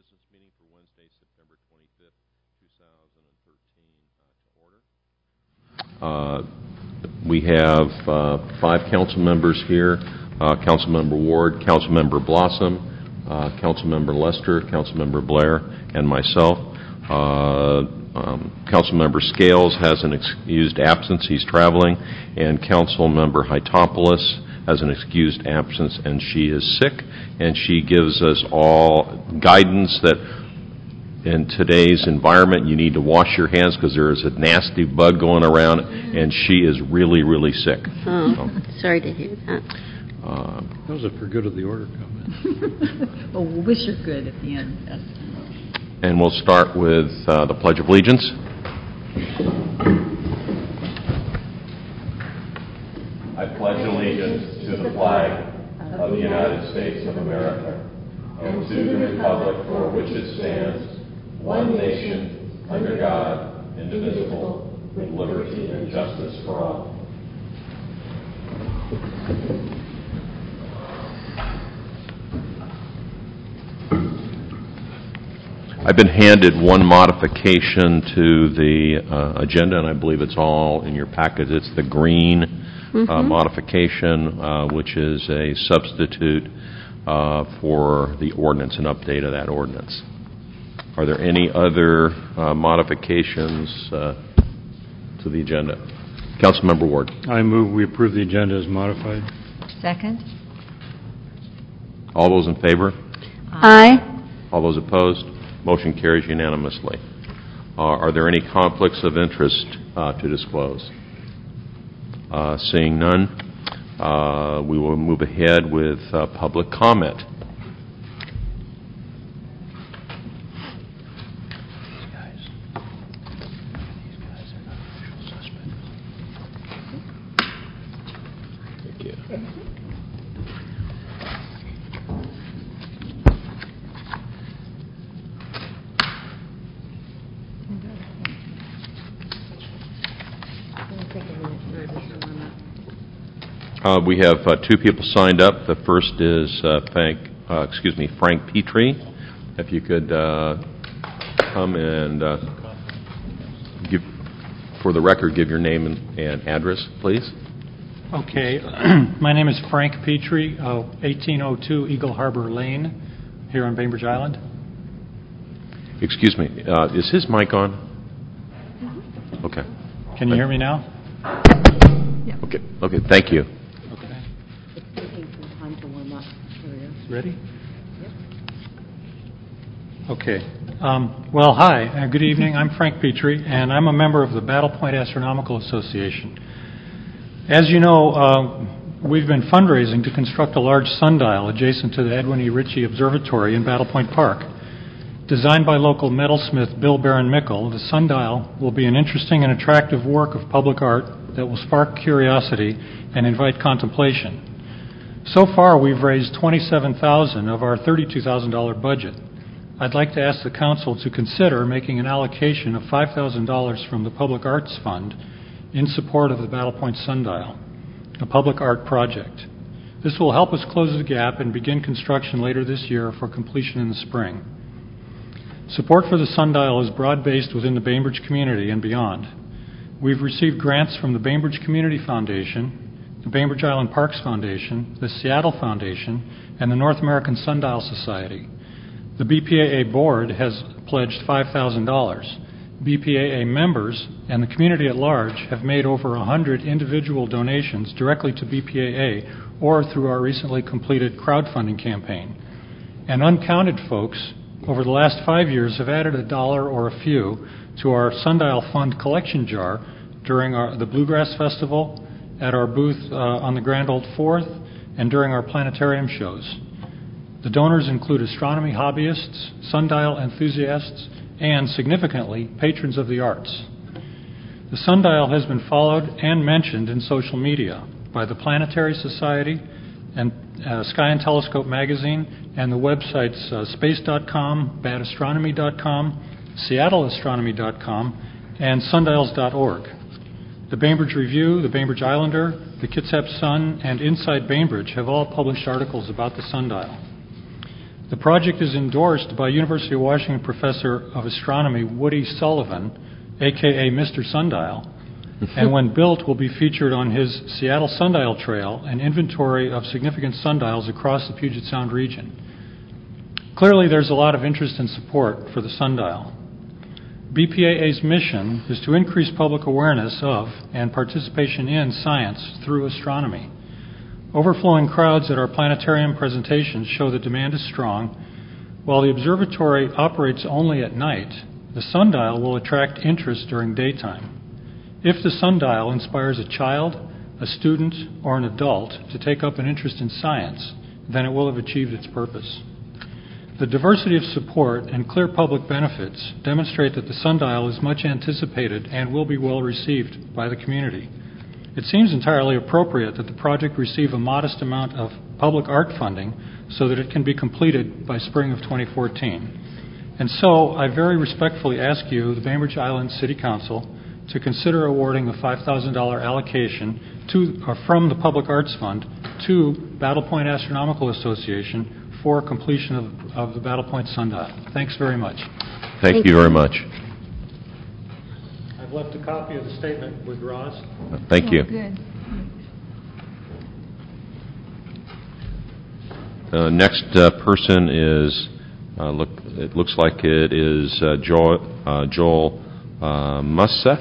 business meeting for Wednesday, September 25th, 2013 to order. We have 5 council members here. Councilmember Ward, Councilmember Blossom, Councilmember Lester, Councilmember Blair, and myself. Councilmember Scales has an excused absence. He's traveling. And Councilmember Hytopoulos has an excused absence, and she is sick. And she gives us all guidance that in today's environment, you need to wash your hands because there is a nasty bug going around, and she is really, really sick. Oh, so. Sorry to hear that. Those are for good of the order comment. Oh, we'll wish her good at the end. Yes. And we'll start with the Pledge of Allegiance. I pledge allegiance to the flag of the United States of America and to the republic for which it stands, one nation, under God, indivisible, with liberty and justice for all. I've been handed one modification to the agenda, and I believe it's all in your packet. It's the green modification, which is a substitute for the ordinance, an update of that ordinance. Are there any other modifications to the agenda? Councilmember Ward. I move we approve the agenda as modified. Second. All those in favor? Aye. All those opposed? Motion carries unanimously. Are there any conflicts of interest to disclose? Seeing none, we will move ahead with public comment. Thank you. We have 2 people signed up. The first is Frank Petrie. If you could come and give, for the record, give your name and address, please. Okay. My name is Frank Petrie, 1802 Eagle Harbor Lane, here on Bainbridge Island. Excuse me. Is his mic on? Okay. Can you hear me now? Yeah. Okay. Thank you. Ready? Yep. Okay. Well, hi. Good evening. I'm Frank Petrie, and I'm a member of the Battle Point Astronomical Association. As you know, we've been fundraising to construct a large sundial adjacent to the Edwin E. Ritchie Observatory in Battle Point Park. Designed by local metalsmith Bill Barron-Mickle, the sundial will be an interesting and attractive work of public art that will spark curiosity and invite contemplation. So far, we've raised $27,000 of our $32,000 budget. I'd like to ask the Council to consider making an allocation of $5,000 from the Public Arts Fund in support of the Battle Point Sundial, a public art project. This will help us close the gap and begin construction later this year for completion in the spring. Support for the sundial is broad-based within the Bainbridge community and beyond. We've received grants from the Bainbridge Community Foundation, the Bainbridge Island Parks Foundation, the Seattle Foundation, and the North American Sundial Society. The BPAA board has pledged $5,000. BPAA members and the community at large have made over 100 individual donations directly to BPAA or through our recently completed crowdfunding campaign. And uncounted folks over the last 5 years have added $1 or a few to our Sundial Fund collection jar during the Bluegrass Festival, at our booth on the Grand Old Fourth, and during our planetarium shows. The donors include astronomy hobbyists, sundial enthusiasts, and, significantly, patrons of the arts. The sundial has been followed and mentioned in social media by the Planetary Society and Sky and Telescope magazine and the websites space.com, badastronomy.com, seattleastronomy.com, and sundials.org. The Bainbridge Review, the Bainbridge Islander, the Kitsap Sun, and Inside Bainbridge have all published articles about the sundial. The project is endorsed by University of Washington Professor of Astronomy Woody Sullivan, a.k.a. Mr. Sundial, and when built will be featured on his Seattle Sundial Trail, an inventory of significant sundials across the Puget Sound region. Clearly, there's a lot of interest and support for the sundial. BPAA's mission is to increase public awareness of and participation in science through astronomy. Overflowing crowds at our planetarium presentations show the demand is strong. While the observatory operates only at night, the sundial will attract interest during daytime. If the sundial inspires a child, a student, or an adult to take up an interest in science, then it will have achieved its purpose. The diversity of support and clear public benefits demonstrate that the sundial is much anticipated and will be well received by the community. It seems entirely appropriate that the project receive a modest amount of public art funding so that it can be completed by spring of 2014. And so, I very respectfully ask you, the Bainbridge Island City Council, to consider awarding a $5,000 allocation from the Public Arts Fund to Battle Point Astronomical Association for completion of the Battle Point sundial. Thanks very much. Thank you very much. I've left a copy of the statement with Roz. Thank you. Good. The next person is, it looks like it is Joel Musset.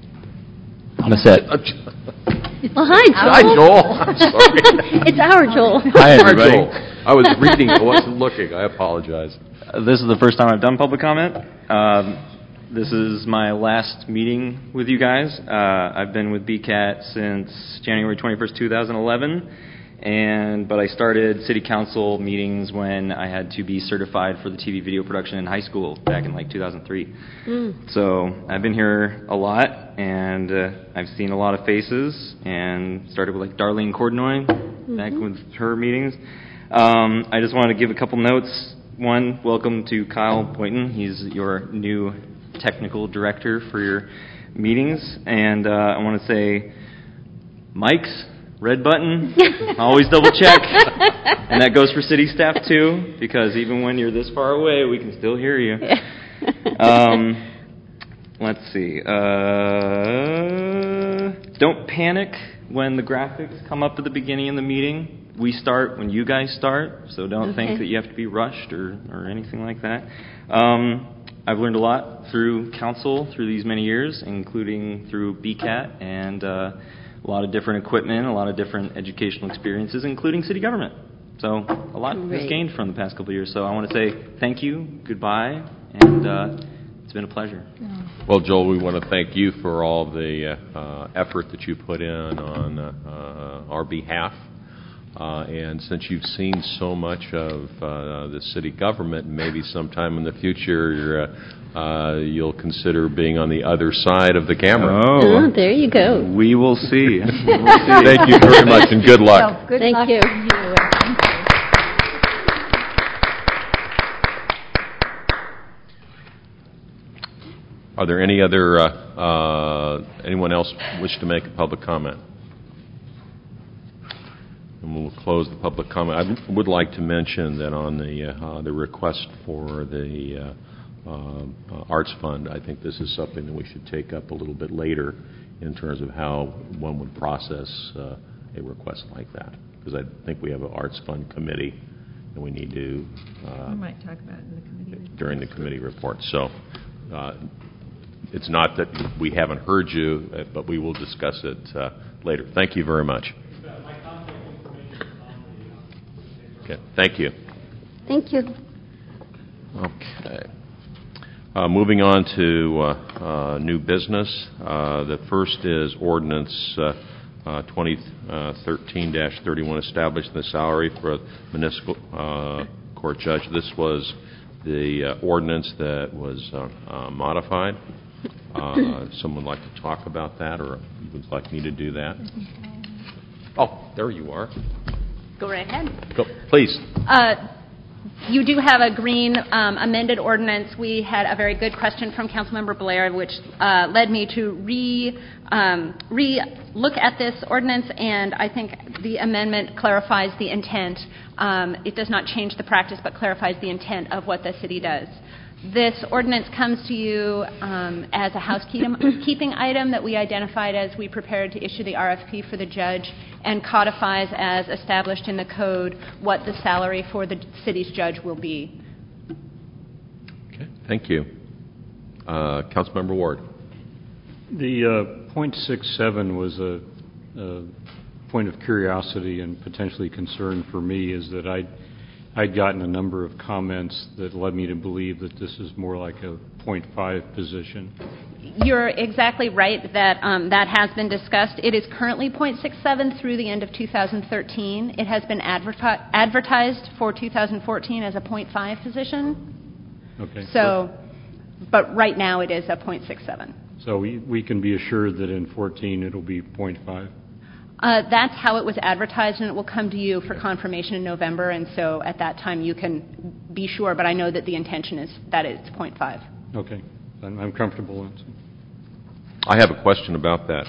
Well, hi, Joel. Hi, Joel. I'm sorry. It's our Joel. Hi, everybody. Joel. I was reading. I wasn't looking. I apologize. This is the first time I've done public comment. This is my last meeting with you guys. I've been with BCAT since January 21st, 2011. But I started city council meetings when I had to be certified for the TV video production in high school back in 2003. So I've been here a lot, and I've seen a lot of faces, and started with Darlene Cordenoy back with her meetings. I just wanted to give a couple notes. One, welcome to Kyle Boynton. He's your new technical director for your meetings. And I want to say, Mike's red button, always double check. And that goes for city staff too, because even when you're this far away, we can still hear you. Let's see. Don't panic when the graphics come up at the beginning of the meeting. We start when you guys start, so don't think that you have to be rushed or anything like that. I've learned a lot through council through these many years, including through BCAT, and a lot of different equipment, a lot of different educational experiences, including city government. So a lot has gained from the past couple of years. So I want to say thank you, goodbye, and it's been a pleasure. Well, Joel, we want to thank you for all the effort that you put in on our behalf. And since you've seen so much of the city government, maybe sometime in the future you'll consider being on the other side of the camera. Oh, there you go. We will see. Thank you very much, and good luck. Good Thank luck you. to you. Thank you. Are there any other anyone else wish to make a public comment? And we'll close the public comment. I would like to mention that on the request for the Arts Fund, I think this is something that we should take up a little bit later in terms of how one would process a request like that. Because I think we have an Arts Fund committee, and we need to... we might talk about it in the committee report. During the committee report. So it's not that we haven't heard you, but we will discuss it later. Thank you very much. Okay, thank you. Thank you. Okay. Moving on to new business. The first is ordinance 2013-31, establishing the salary for a municipal court judge. This was the ordinance that was modified. Someone like to talk about that, or would like me to do that? Oh, there you are. Go right ahead. Go, please. You do have a green amended ordinance. We had a very good question from Councilmember Blair, which led me to look at this ordinance, and I think the amendment clarifies the intent. It does not change the practice, but clarifies the intent of what the city does. This ordinance comes to you as a housekeeping item that we identified as we prepared to issue the RFP for the judge, and codifies as established in the code what the salary for the city's judge will be. Okay, thank you. Councilmember Ward. The .67 was a point of curiosity and potentially concern for me, is that I'd gotten a number of comments that led me to believe that this is more like a .5 position. You're exactly right that that has been discussed. It is currently .67 through the end of 2013. It has been advertised for 2014 as a .5 position. Okay. So, but right now it is a .67. So we can be assured that in 14 it'll be .5? That's how it was advertised, and it will come to you for confirmation in November, and so at that time you can be sure, but I know that the intention is that it's .5. Okay. I'm comfortable with it. I have a question about that.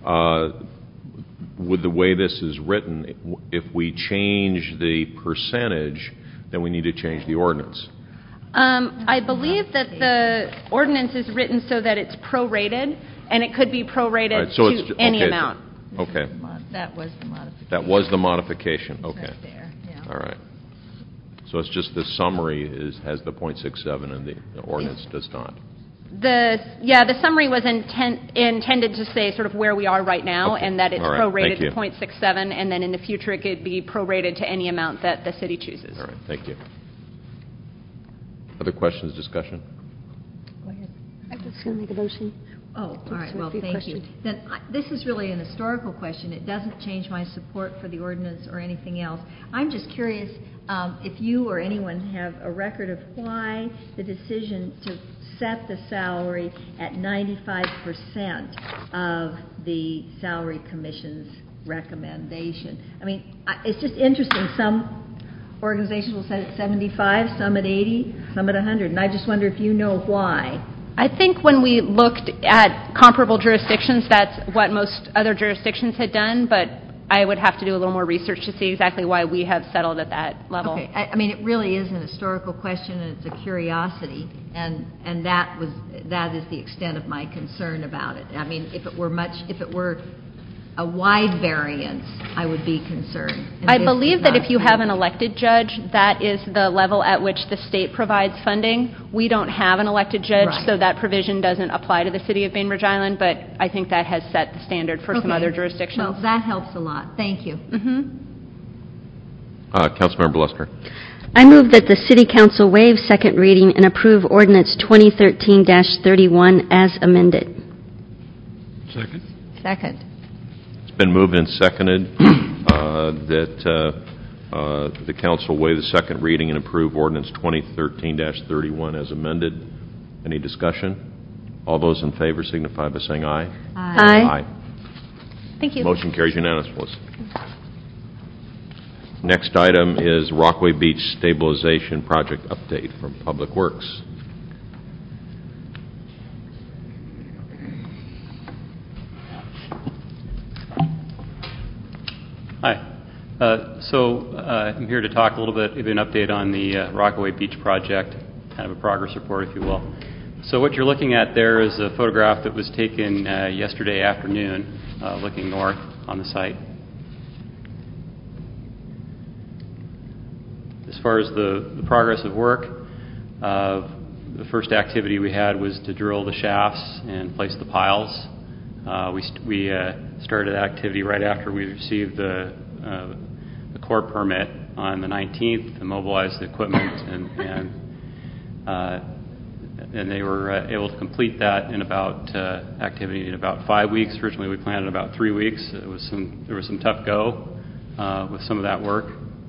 With the way this is written, if we change the percentage, then we need to change the ordinance. I believe that the ordinance is written so that it's prorated, and it could be prorated to any amount. Okay. That was the modification. That was the modification. Okay. Right there, yeah. All right. So it's just the summary has the .67 and the ordinance does not. The summary was intended to say sort of where we are right now, okay. And that it's right. prorated to .67, and then in the future it could be prorated to any amount that the city chooses. All right. Thank you. Other questions, discussion? Go ahead. I was going to make a motion. Oh, all right. Well, thank you. Then this is really an historical question. It doesn't change my support for the ordinance or anything else. I'm just curious if you or anyone have a record of why the decision to set the salary at 95% of the Salary Commission's recommendation. I mean, it's just interesting. Some organizations will set it at 75, some at 80, some at 100, and I just wonder if you know why. I think when we looked at comparable jurisdictions, that's what most other jurisdictions had done, but I would have to do a little more research to see exactly why we have settled at that level. Okay. I mean, it really is an historical question, and it's a curiosity, and that is the extent of my concern about it. I mean, if it were a wide variance, I would be concerned. I believe that if you have an elected judge, that is the level at which the state provides funding. We don't have an elected judge, right. So that provision doesn't apply to the city of Bainbridge Island, but I think that has set the standard for some other jurisdictions. Well, that helps a lot. Thank you. Councilmember Lusker. I move that the City Council waive second reading and approve Ordinance 2013-31 as amended. Second. It's been moved and seconded that the council waive the second reading and approve Ordinance 2013-31 as amended. Any discussion? All those in favor signify by saying aye. Aye. Thank you. Motion carries unanimously. Next item is Rockaway Beach Stabilization Project update from Public Works. Hi. I'm here to talk a little bit, give you an update on the Rockaway Beach project, kind of a progress report, if you will. So what you're looking at there is a photograph that was taken yesterday afternoon, looking north on the site. As far as the progress of work, the first activity we had was to drill the shafts and place the piles. We started activity right after we received the Corps permit on the 19th to mobilize the equipment, and they were able to complete that in about activity in about 5 weeks. Originally, we planned about 3 weeks. There was some tough go with some of that work.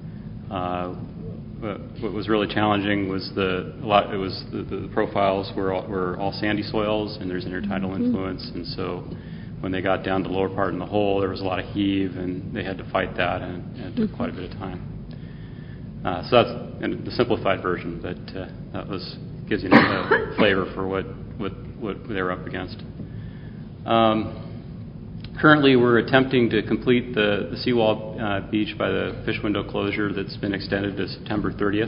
What was really challenging was the profiles were all sandy soils, and there's intertidal influence, and so when they got down to the lower part in the hole, there was a lot of heave, and they had to fight that, and it took quite a bit of time. So that's the simplified version, but that gives you a flavor for what they're up against. Currently, we're attempting to complete the seawall beach by the fish window closure that's been extended to September 30th.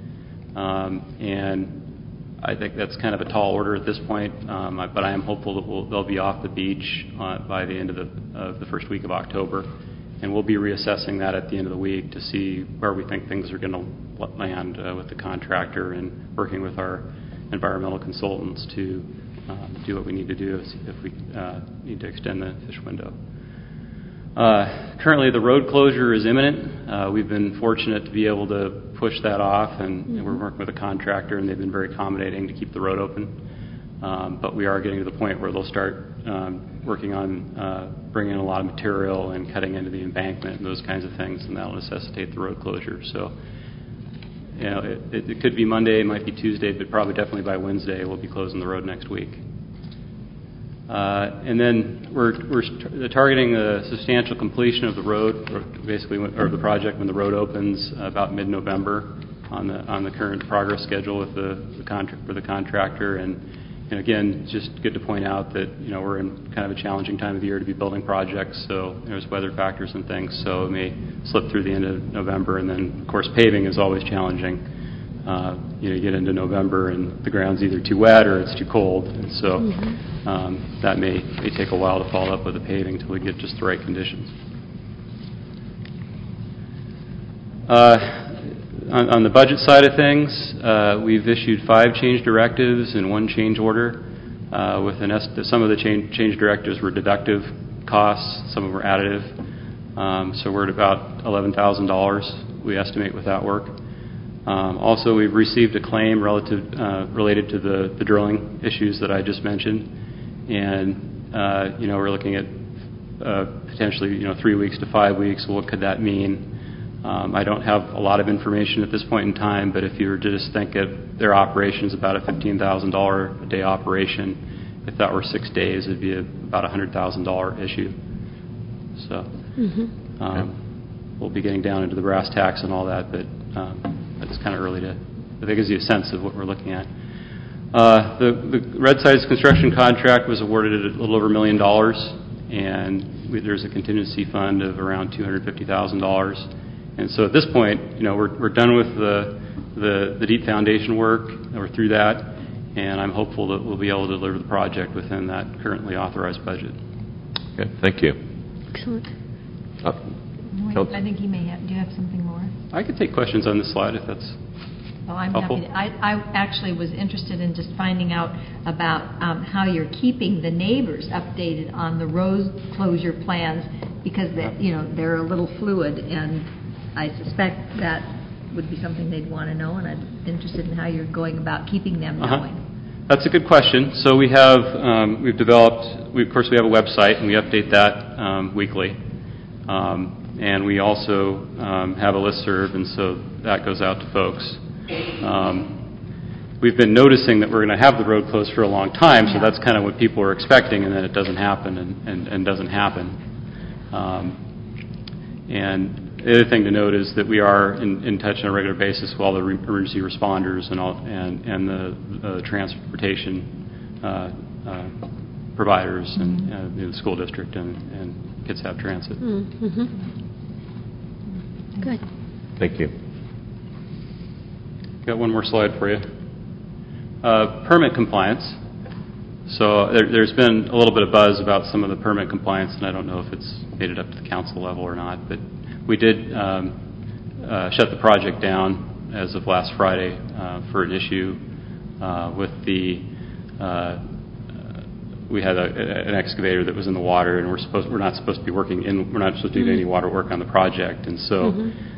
And I think that's kind of a tall order at this point, but I am hopeful that they'll be off the beach by the end of the first week of October. And we'll be reassessing that at the end of the week to see where we think things are going to land with the contractor and working with our environmental consultants to do what we need to do if we need to extend the fish window. Currently, the road closure is imminent. We've been fortunate to be able to push that off, and we're working with a contractor, and they've been very accommodating to keep the road open. But we are getting to the point where they'll start working on bringing in a lot of material and cutting into the embankment and those kinds of things, and that'll necessitate the road closure. So, it could be Monday, it might be Tuesday, but probably definitely by Wednesday we'll be closing the road next week. And then we're targeting a substantial completion of the road, or the project when the road opens about mid-November on the current progress schedule with the contractor. And again, just good to point out that we're in kind of a challenging time of the year to be building projects, so there's weather factors and things, so it may slip through the end of November. And then, of course, paving is always challenging. You get into November and the ground's either too wet or it's too cold, and so that may take a while to follow up with the paving until we get just the right conditions. On the budget side of things, we've issued 5 change directives and 1 change order. Some of the change directives were deductive costs, some of them were additive. So we're at about $11,000, we estimate, with that work. Also, we've received a claim related to the drilling issues that I just mentioned, and we're looking at potentially 3 weeks to 5 weeks. What could that mean? I don't have a lot of information at this point in time, but if you were to just think of their operations about a $15,000 a day operation, if that were 6 days, it'd be about a $100,000 issue. So we'll be getting down into the brass tacks and all that, but it's kind of early to. I think it gives you a sense of what we're looking at. The Red Sides construction contract was awarded at a little over $1 million, and there's a contingency fund of around $250,000. And so at this point, we're done with the deep foundation work. We're through that, and I'm hopeful that we'll be able to deliver the project within that currently authorized budget. Okay, thank you. Excellent. I think you may have. Do you have something more? I could take questions on this slide if that's Well, I'm helpful. happy. I actually was interested in just finding out about how you're keeping the neighbors updated on the road closure plans, because they're a little fluid, and I suspect that would be something they'd want to know, and I'm interested in how you're going about keeping them knowing. That's a good question. So we have we've developed. Of course, we have a website, and we update that weekly. And we also have a listserv, and so that goes out to folks. We've been noticing that we're going to have the road closed for a long time, so that's kind of what people are expecting, and then it doesn't happen and doesn't happen. And the other thing to note is that we are in touch on a regular basis with all the emergency responders and the transportation providers and the school district and Kitsap Transit. Good. Thank you. Got one more slide for you. Permit compliance. So there's been a little bit of buzz about some of the permit compliance, and I don't know if it's made it up to the council level or not, but we did shut the project down as of last Friday for an issue with we had an excavator that was in the water, and we're not supposed to be working we're not supposed to do any water work on the project, and so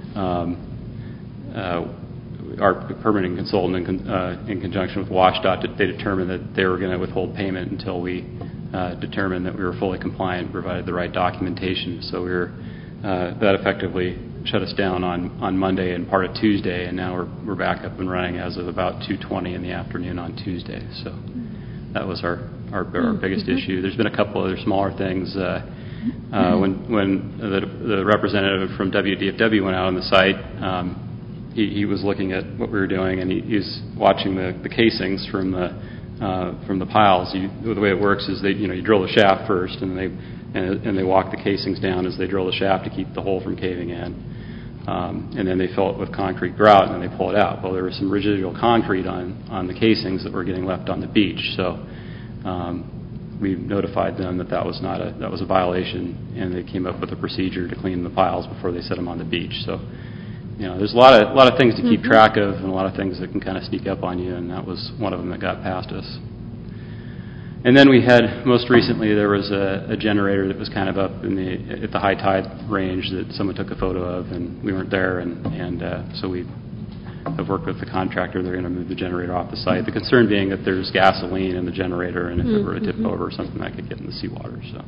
our permitting consultant in conjunction with WashDOT, they determined that they were going to withhold payment until we determined that we were fully compliant and provided the right documentation. So that effectively shut us down on Monday and part of Tuesday, and now we're back up and running as of about 2:20 in the afternoon on Tuesday. So that was our biggest issue. There's been a couple other smaller things. When the representative from WDFW went out on the site, he was looking at what we were doing, and he's watching the casings from the piles. The way it works is you drill the shaft first, and they walk the casings down as they drill the shaft to keep the hole from caving in. And then they fill it with concrete grout, and then they pull it out. Well, there was some residual concrete on the casings that were getting left on the beach, so we notified them that was a violation, and they came up with a procedure to clean the piles before they set them on the beach. So, there's a lot of things to keep track of, and a lot of things that can kind of sneak up on you, and that was one of them that got past us. And then we had, most recently, there was a generator that was kind of up at the high tide range that someone took a photo of, and we weren't there, and so we have worked with the contractor. They're going to move the generator off the site. The concern being that there's gasoline in the generator, and if it were to tip over or something, that could get in the seawater. So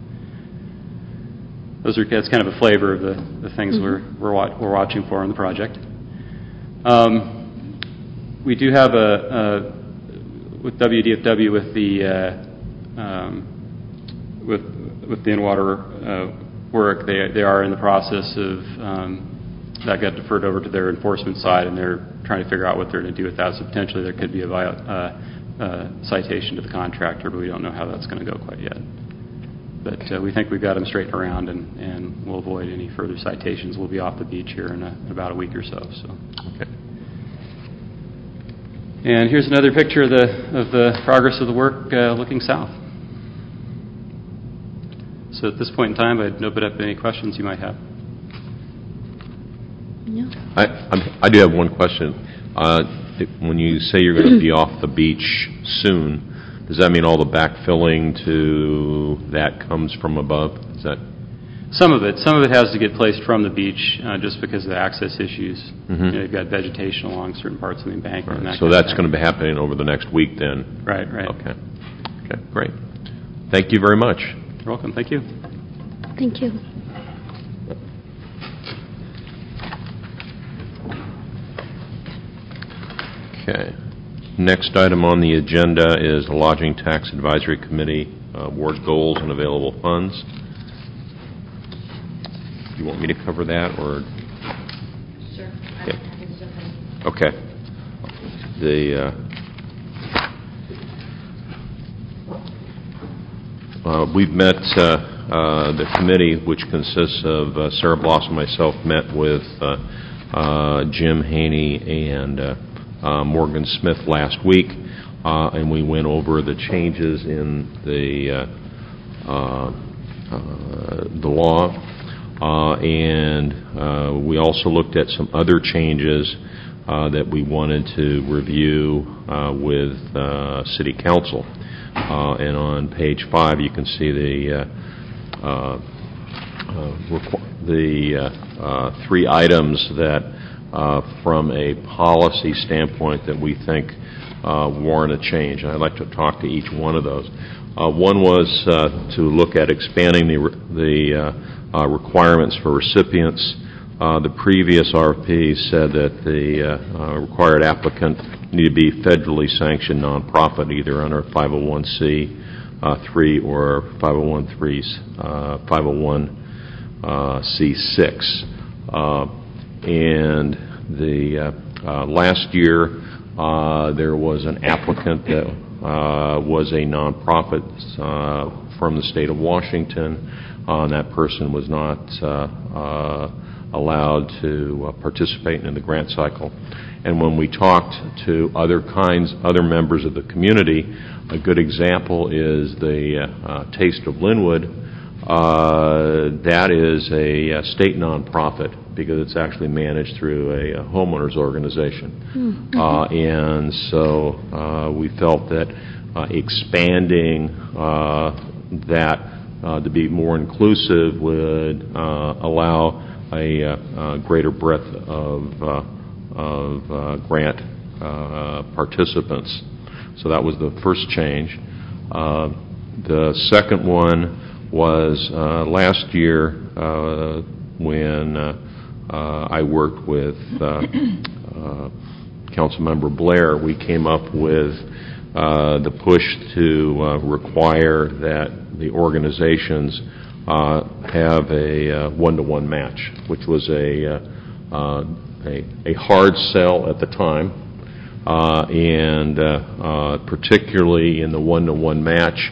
that's kind of a flavor of the things we're watching for in the project. We do have with WDFW with the in-water work, they are in the process of that got deferred over to their enforcement side, and they're trying to figure out what they're going to do with that. So potentially there could be a citation to the contractor, but we don't know how that's going to go quite yet. But we think we've got them straightened around, and we'll avoid any further citations. We'll be off the beach here in about a week or so. Okay. And here's another picture of the progress of the work looking south. So at this point in time, I'd open up any questions you might have. No. I do have one question. When you say you're going to be off the beach soon, does that mean all the backfilling to that comes from above? Is that some of it has to get placed from the beach just because of the access issues. You've got vegetation along certain parts of the embankment. Right. So that's going to be happening over the next week then? Right. Okay, great. Thank you very much. You're welcome. Thank you. Thank you. Okay. Next item on the agenda is the Lodging Tax Advisory Committee award goals and available funds. Do you want me to cover that, or? Sure. Okay. We've met, the committee, which consists of Sarah Blossom, myself, met with Jim Haney and Morgan Smith last week, and we went over the changes in the law, and we also looked at some other changes that we wanted to review with City Council. And on page 5, you can see the 3 items that, from a policy standpoint, that we think warrant a change. And I'd like to talk to each one of those. One was to look at expanding the requirements for recipients. The previous RFP said that the required applicant need to be federally sanctioned nonprofit, either under 501c3 or 501c6. And the last year there was an applicant that was a nonprofit from the state of Washington. That person was not allowed to participate in the grant cycle. And when we talked to other members of the community, a good example is the Taste of Linwood. That is a state nonprofit because it's actually managed through a homeowners organization. And so we felt that expanding that to be more inclusive would allow a greater breadth of grant participants. So that was the first change. The second one was last year when I worked with Councilmember Blair. We came up with the push to require that the organizations have a one-to-one match, which was a a hard sell at the time, and particularly in the one-to-one match,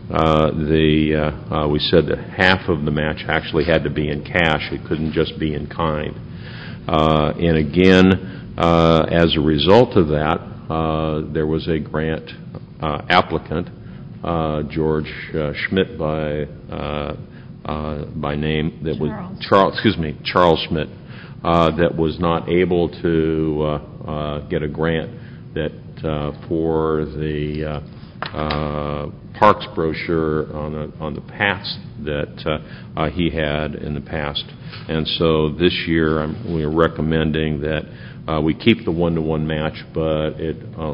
we said that half of the match actually had to be in cash. It couldn't just be in kind. And again, as a result of that, there was a grant applicant, George Schmidt by name, that was Charles Schmidt, that was not able to get a grant that for the parks brochure on the paths that he had in the past. And so this year we are recommending that we keep the one-to-one match, but it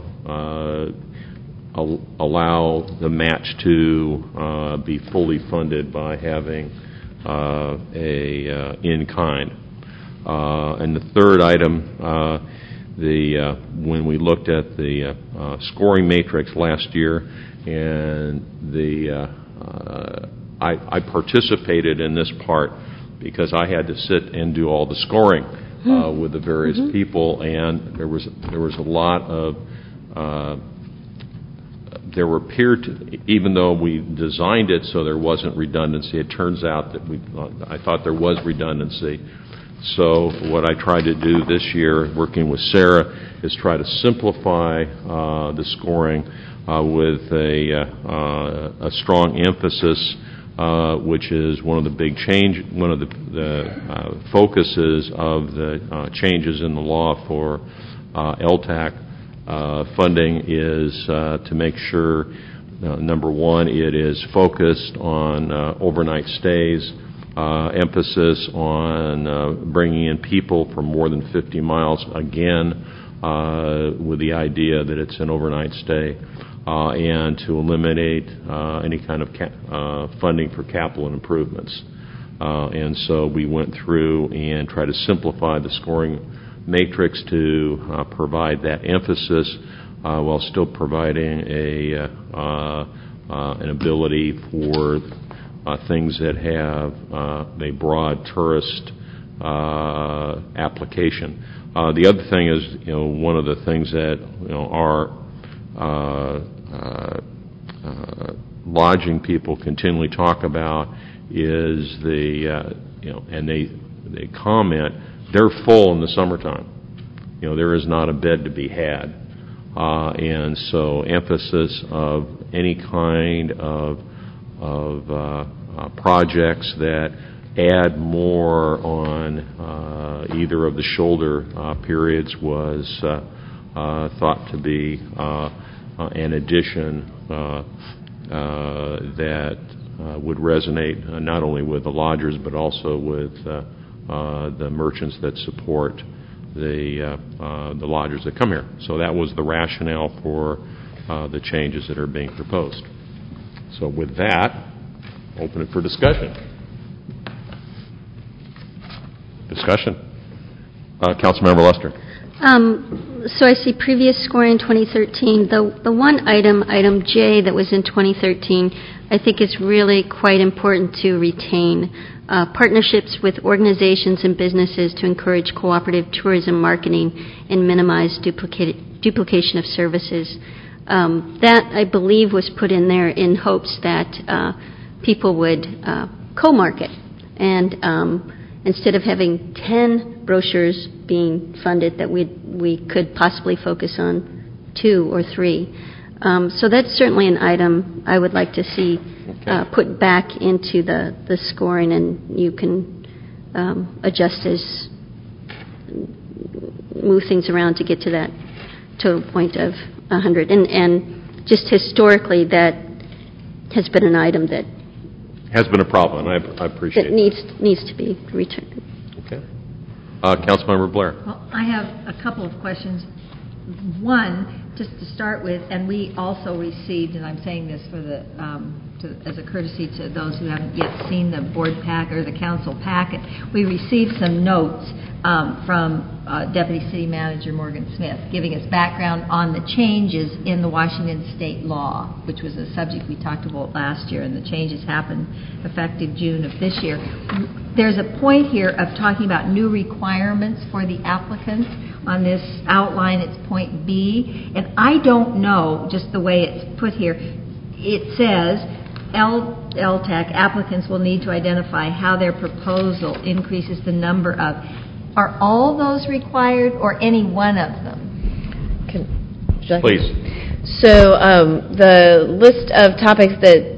allow the match to be fully funded by having a in-kind. And the third item, when we looked at the scoring matrix last year, and I participated in this part because I had to sit and do all the scoring with the various people, and there was a lot of there appeared to, even though we designed it so there wasn't redundancy, it turns out that I thought there was redundancy. So what I tried to do this year, working with Sarah, is try to simplify the scoring with a strong emphasis, which is one of the big the focuses of the changes in the law for LTAC funding is to make sure, number one, it is focused on overnight stays, emphasis on bringing in people from more than 50 miles, again, with the idea that it's an overnight stay, and to eliminate any kind of funding for capital improvements. And so we went through and tried to simplify the scoring matrix to provide that emphasis while still providing an ability for things that have a broad tourist application. The other thing is, one of the things that our lodging people continually talk about is and they comment, they're full in the summertime. There is not a bed to be had. And so emphasis of any kind of projects that add more on either of the shoulder periods was thought to be an addition that would resonate not only with the lodgers but also with the merchants that support the lodgers that come here. So that was the rationale for the changes that are being proposed. So with that, open it for discussion. Councilmember Lester. So I see previous scoring in 2013. The one item J, that was in 2013, I think is really quite important to retain. Partnerships with organizations and businesses to encourage cooperative tourism marketing and minimize duplication of services. That, I believe, was put in there in hopes that people would co-market. And instead of having 10 brochures being funded, that we could possibly focus on 2 or 3. So that's certainly an item I would like to see put back into the scoring, and you can adjust as, move things around to get to that total point of 100. And just historically, that has been an item that has been a problem. I appreciate that needs to be returned. Okay. Councilmember Blair. Well, I have a couple of questions. one, just to start with, and we also received, and I'm saying this for the as a courtesy to those who haven't yet seen the board pack or the council packet, we received some notes from Deputy City Manager Morgan Smith giving us background on the changes in the Washington state law, which was a subject we talked about last year, and the changes happened effective June of this year. There's a point here of talking about new requirements for the applicants. On this outline, it's point B, and I don't know, just the way it's put here, it says LTAC applicants will need to identify how their proposal increases the number of. Are all those required or any one of them? Please. So the list of topics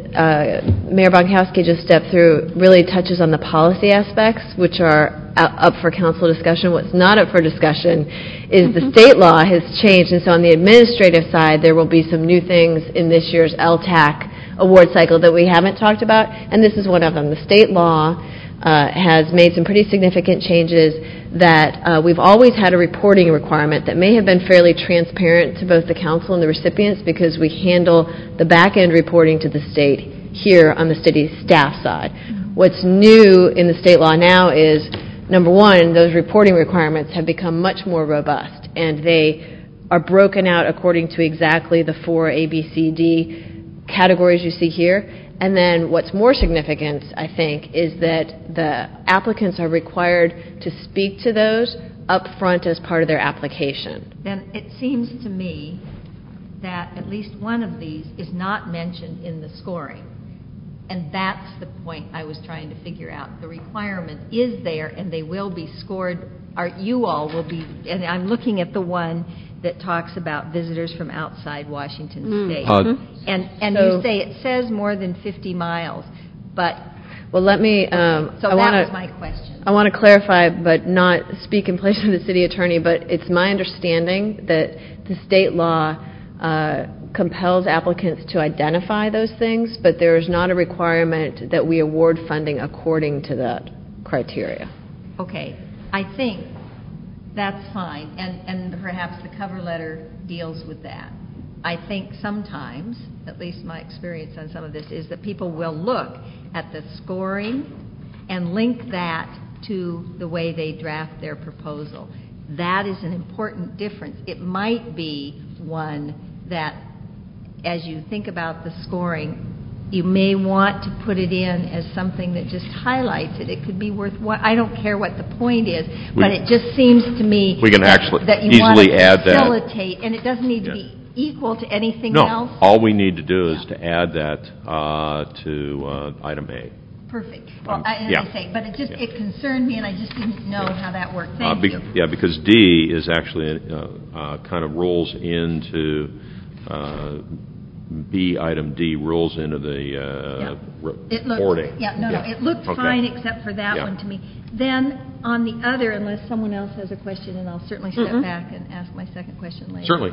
that Mayor Bonkowski just stepped through really touches on the policy aspects, which are up for council discussion. What's not up for discussion is the state law has changed, and so on the administrative side, there will be some new things in this year's LTAC award cycle that we haven't talked about, and this is one of them. The state law has made some pretty significant changes that we've always had a reporting requirement that may have been fairly transparent to both the council and the recipients because we handle the back-end reporting to the state here on the city staff side. What's new in the state law now is, number one, those reporting requirements have become much more robust, and they are broken out according to exactly the 4 ABCD categories you see here. And then what's more significant, I think, is that the applicants are required to speak to those up front as part of their application. Then it seems to me that at least one of these is not mentioned in the scoring. And that's the point I was trying to figure out. The requirement is there, and they will be scored. You all will be, and I'm looking at the one that talks about visitors from outside Washington State. And so you say it says more than 50 miles, but... Well, let me... so that was my question. I want to clarify, but not speak in place of the city attorney, but it's my understanding that the state law compels applicants to identify those things, but there is not a requirement that we award funding according to that criteria. Okay. I think that's fine, and perhaps the cover letter deals with that. I think sometimes, at least my experience on some of this, is that people will look at the scoring and link that to the way they draft their proposal. That is an important difference. It might be one that, as you think about the scoring, you may want to put it in as something that just highlights it. It could be worth what, I don't care what the point is, but it just seems to me we can actually that you easily want to add facilitate, and it doesn't need to be equal to anything else. No, all we need to do is to add that to item A. Perfect. Well, I say, but it concerned me, and I just didn't know how that worked. Thank you. Yeah, because D is actually kind of rolls into B, item D rolls into the reporting. It looked fine except for that one to me. Then on the other, unless someone else has a question, and I'll certainly step back and ask my second question later. Certainly.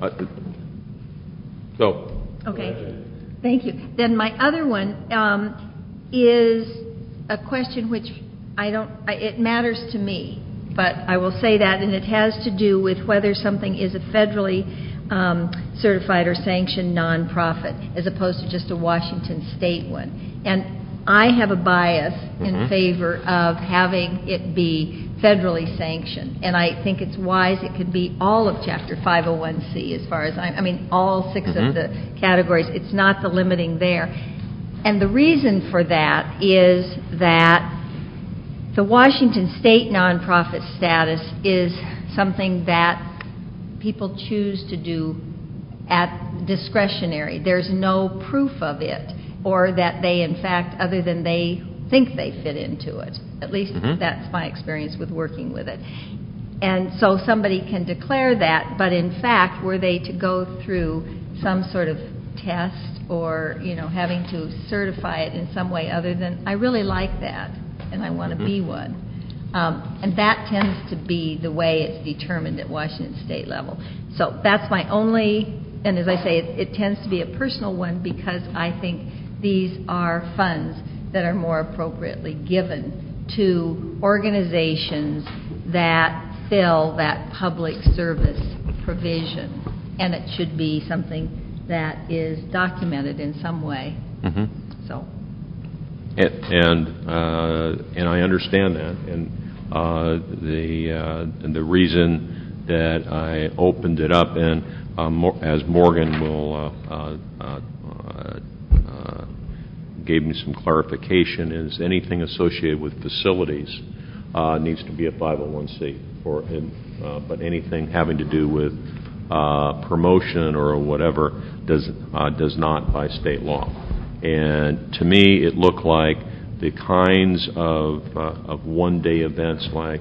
Go. Okay. Thank you. Then my other one is a question which it matters to me, but I will say that, and it has to do with whether something is a federally certified or sanctioned nonprofit as opposed to just a Washington state one. And I have a bias in favor of having it be federally sanctioned, and I think it's wise. It could be all of Chapter 501c as far as all 6 of the categories. It's not the limiting there. And the reason for that is that the Washington state nonprofit status is something that people choose to do at discretionary. There's no proof of it, or that they, in fact, other than they think they fit into it. At least that's my experience with working with it. And so somebody can declare that, but in fact, were they to go through some sort of test or, having to certify it in some way other than, I really like that and I want to be one. And that tends to be the way it's determined at Washington state level. So that's my only, and as I say, it tends to be a personal one because I think these are funds that are more appropriately given to organizations that fill that public service provision, and it should be something that is documented in some way. So. And I understand that, and the reason that I opened it up, and as Morgan will gave me some clarification, is anything associated with facilities needs to be a 501c, but anything having to do with promotion or whatever does not by state law. And to me, it looked like the kinds of one-day events, like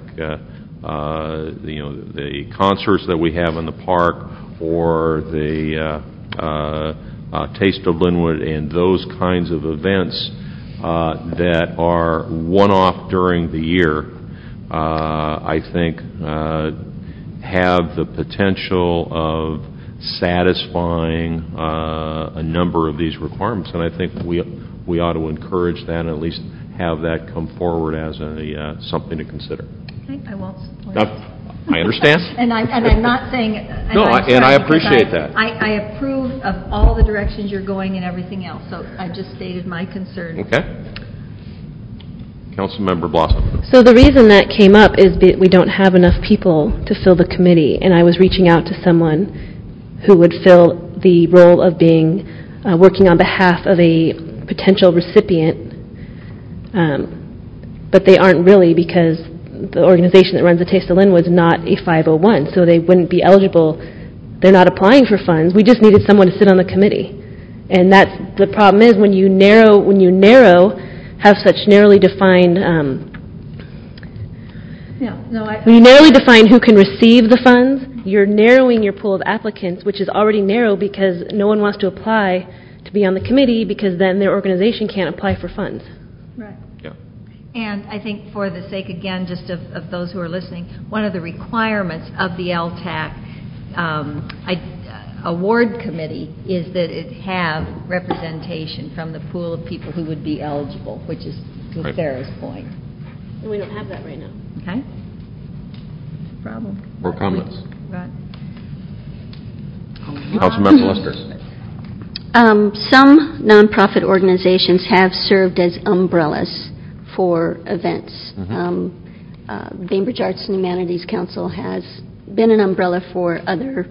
the concerts that we have in the park, or the Taste of Linwood, and those kinds of events that are one-off during the year, I think have the potential of satisfying a number of these requirements, and I think we ought to encourage that and at least have that come forward as something to consider. Okay, I won't support it. I understand. and I'm not saying... I appreciate that. I approve of all the directions you're going and everything else, so I just stated my concern. Okay. Councilmember Blossom. So the reason that came up is we don't have enough people to fill the committee, and I was reaching out to someone who would fill the role of being working on behalf of a potential recipient, but they aren't really, because the organization that runs the Taste of Linwood is not a 501, so they wouldn't be eligible. They're not applying for funds. We just needed someone to sit on the committee, and that's the problem. Is when you have such narrowly defined when you narrowly define who can receive the funds, you're narrowing your pool of applicants, which is already narrow because no one wants to apply to be on the committee, because then their organization can't apply for funds. Right. Yeah. And I think, for the sake, again, just of those who are listening, one of the requirements of the LTAC award committee is that it have representation from the pool of people who would be eligible, which is to Sarah's point. And we don't have that right now. Okay. Problem. More comments? Right. Councilmember Lester. Some nonprofit organizations have served as umbrellas for events. Bainbridge Arts and Humanities Council has been an umbrella for other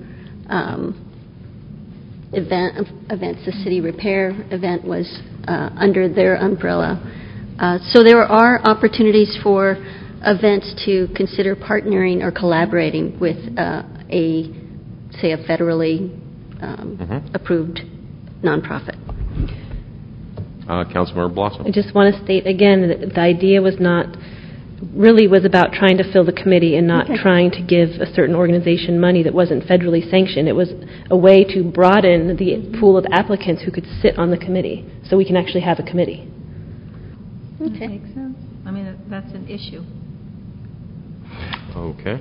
events. The City Repair event was under their umbrella. So there are opportunities for events to consider partnering or collaborating with a federally approved nonprofit. Councilmember Blossom. I just want to state again that the idea was about trying to fill the committee and not trying to give a certain organization money that wasn't federally sanctioned. It was a way to broaden the pool of applicants who could sit on the committee, so we can actually have a committee. Okay. That makes sense. I mean, that's an issue. Okay.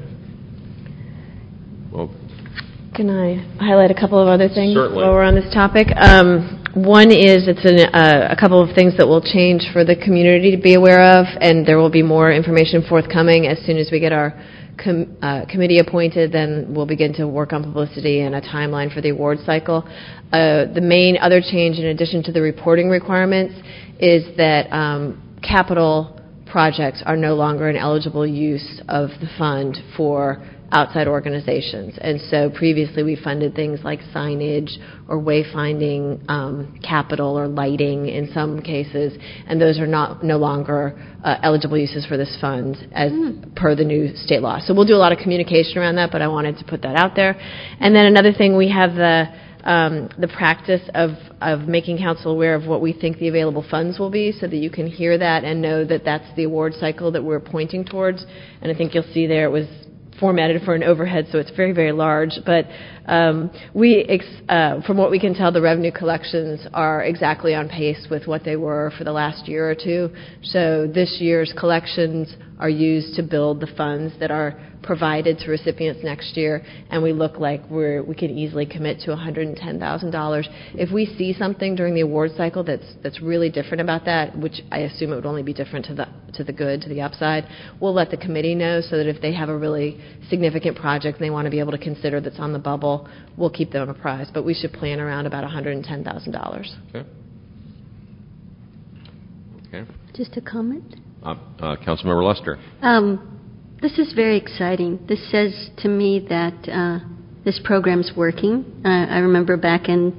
Well, can I highlight a couple of other things certainly while we're on this topic? One is it's a couple of things that will change for the community to be aware of, and there will be more information forthcoming as soon as we get our committee appointed. Then we'll begin to work on publicity and a timeline for the award cycle. The main other change, in addition to the reporting requirements, is that capital projects are no longer an eligible use of the fund for outside organizations. And so previously we funded things like signage or wayfinding capital or lighting in some cases, and those are no longer eligible uses for this fund as per the new state law. So we'll do a lot of communication around that, but I wanted to put that out there. And then another thing, we have the practice of making council aware of what we think the available funds will be, so that you can hear that and know that that's the award cycle that we're pointing towards. And I think you'll see there it was formatted for an overhead, so it's very, very large. But from what we can tell, the revenue collections are exactly on pace with what they were for the last year or two. So this year's collections are used to build the funds that are provided to recipients next year, and we look like we can easily commit to $110,000. If we see something during the award cycle that's really different about that, which I assume it would only be different to the good, to the upside, we'll let the committee know so that if they have a really significant project and they want to be able to consider that's on the bubble, we'll keep them apprised. But we should plan around about $110,000. Okay. Okay. Just a comment? Councilmember Lester. This is very exciting. This says to me that this program's working. I remember back in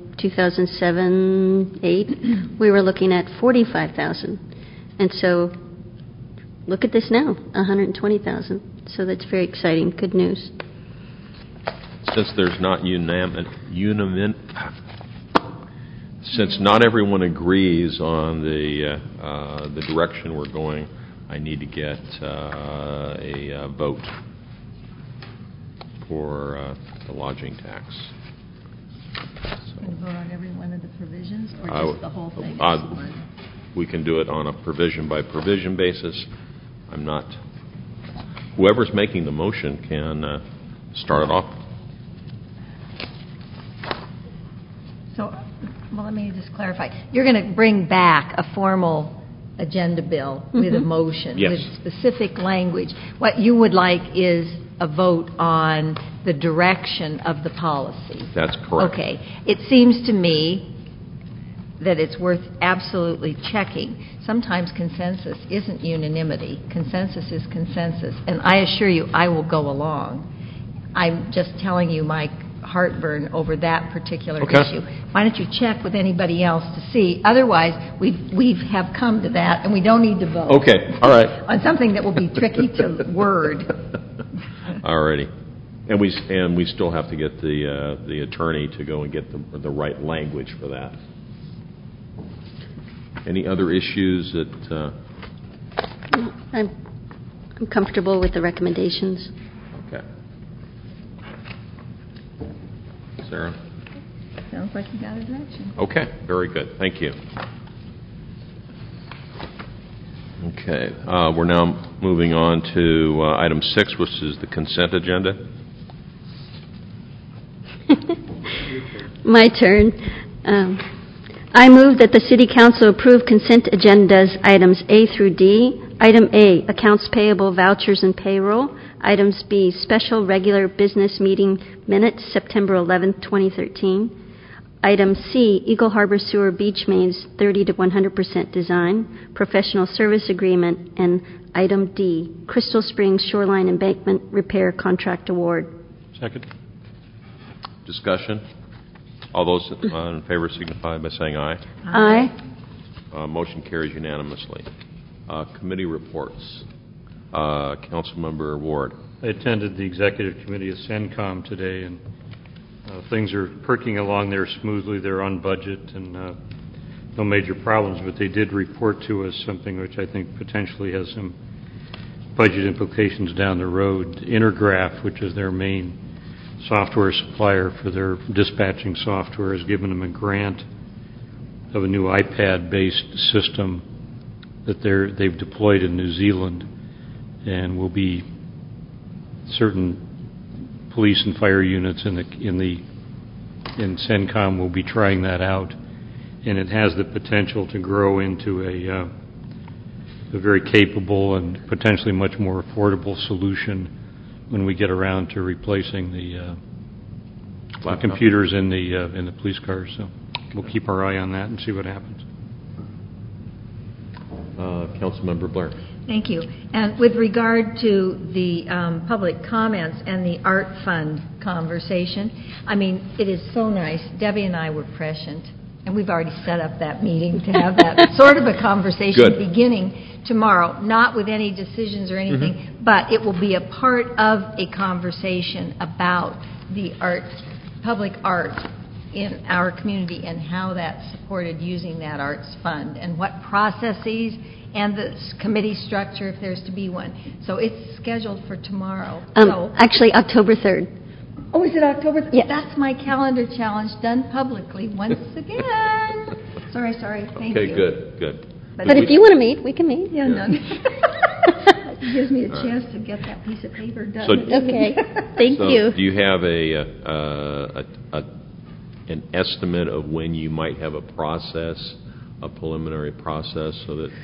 2007-8, we were looking at 45,000, and so look at this now, 120,000. So that's very exciting. Good news. Since there's not since not everyone agrees on the direction we're going, I need to get a vote for the lodging tax. Can we vote on every one of the provisions, or just the whole thing? We can do it on a provision by provision basis. Whoever's making the motion can start it off. So, well, let me just clarify. You're going to bring back a formal agenda bill with a motion, yes, with specific language. What you would like is a vote on the direction of the policy. That's correct. Okay. It seems to me that it's worth absolutely checking. Sometimes consensus isn't unanimity. Consensus is consensus. And I assure you, I will go along. I'm just telling you my heartburn over that particular issue. Why don't you check with anybody else to see? Otherwise, we have come to that, and we don't need to vote. Okay, all right. On something that will be tricky to word. All righty. And we still have to get the attorney to go and get the right language for that. Any other issues that... I'm comfortable with the recommendations. Okay. Sarah? Sounds like you got a direction. Okay, very good. Thank you. Okay, we're now moving on to item 6, which is the consent agenda. My turn. I move that the City Council approve consent agendas items A through D. Item A, accounts payable, vouchers, and payroll. Items B, special regular business meeting minutes, September 11th, 2013. Item C, Eagle Harbor Sewer Beach Mains 30 to 100% design, professional service agreement. And item D, Crystal Springs Shoreline Embankment Repair Contract Award. Second. Discussion? All those in favor signify by saying aye. Aye. Motion carries unanimously. Committee reports. Councilmember Ward. I attended the executive committee of CENTCOM today, and things are perking along there smoothly. They're on budget and no major problems, but they did report to us something which I think potentially has some budget implications down the road. Intergraph, which is their main software supplier for their dispatching software, has given them a grant of a new iPad-based system that they've deployed in New Zealand, and will be certain police and fire units in CENTCOM will be trying that out, and it has the potential to grow into a very capable and potentially much more affordable solution when we get around to replacing the computers in the police cars. So we'll keep our eye on that and see what happens. Councilmember Blair. Thank you. And with regard to the public comments and the art fund conversation, I mean, it is so nice. Debbie and I were prescient, and we've already set up that meeting to have that sort of a conversation beginning tomorrow, not with any decisions or anything, but it will be a part of a conversation about the art, public art in our community and how that's supported using that arts fund and what processes and the committee structure if there's to be one. So it's scheduled for tomorrow. Actually, October 3rd. Oh, is it October? Yes. That's my calendar challenge done publicly once again. Sorry. Thank you. Okay, good. But if you want to meet, we can meet. Yeah, no. It gives me a chance to get that piece of paper done. Okay, thank So you. do you have an estimate of when you might have a preliminary process, so that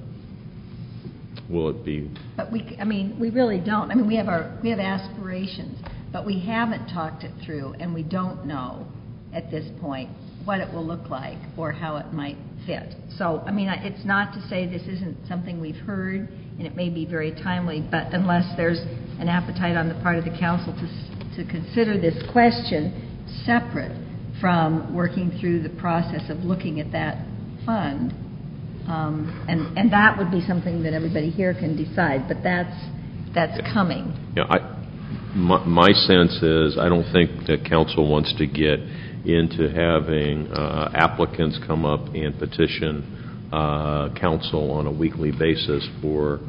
will it be? But we really don't. I mean, we have aspirations, but we haven't talked it through, and we don't know at this point what it will look like or how it might fit. So, I mean, it's not to say this isn't something we've heard, and it may be very timely, but unless there's an appetite on the part of the council to consider this question separate from working through the process of looking at that fund, and that would be something that everybody here can decide, but that's coming. Yeah, my sense is I don't think the council wants to get into having applicants come up and petition council on a weekly basis for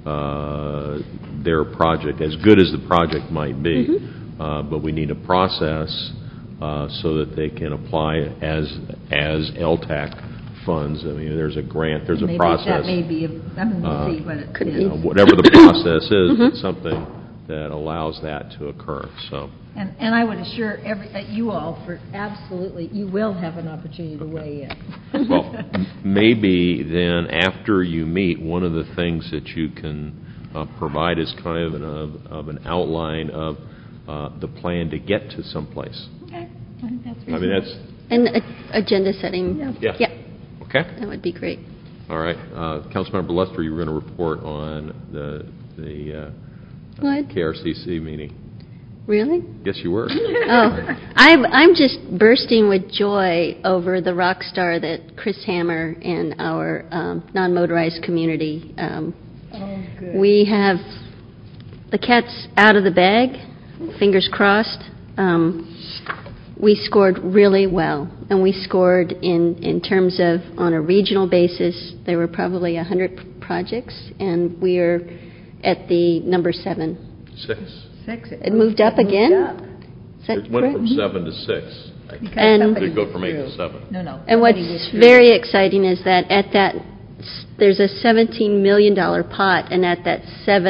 their project, as good as the project might be. But we need a process so that they can apply as LTAC funds. I mean, there's a grant, there's a process. That may be, we'll see what it is. Whatever the process is, it's something that allows that to occur. So. And I would assure you all, absolutely, you will have an opportunity to weigh in. Well, maybe then after you meet, one of the things that you can provide is kind of an outline of the plan to get to someplace. Okay, I think that's reasonable. I mean, that's... And agenda setting. Yeah. Okay. That would be great. All right. Councilmember Lester, you were going to report on the What? KRCC meeting. Really? Yes, you were. I'm just bursting with joy over the rock star that Chris Hammer and our non-motorized community. Good. We have the cat's out of the bag. Fingers crossed. We scored really well, and we scored in terms of on a regional basis. There were probably 100 projects, and we're at the number 7. 6. It moved up again? Is that It went correct? from 7 to 6. And Did it go from 8 to 7? No. And what's very exciting is that at that, there's a $17 million pot, and at that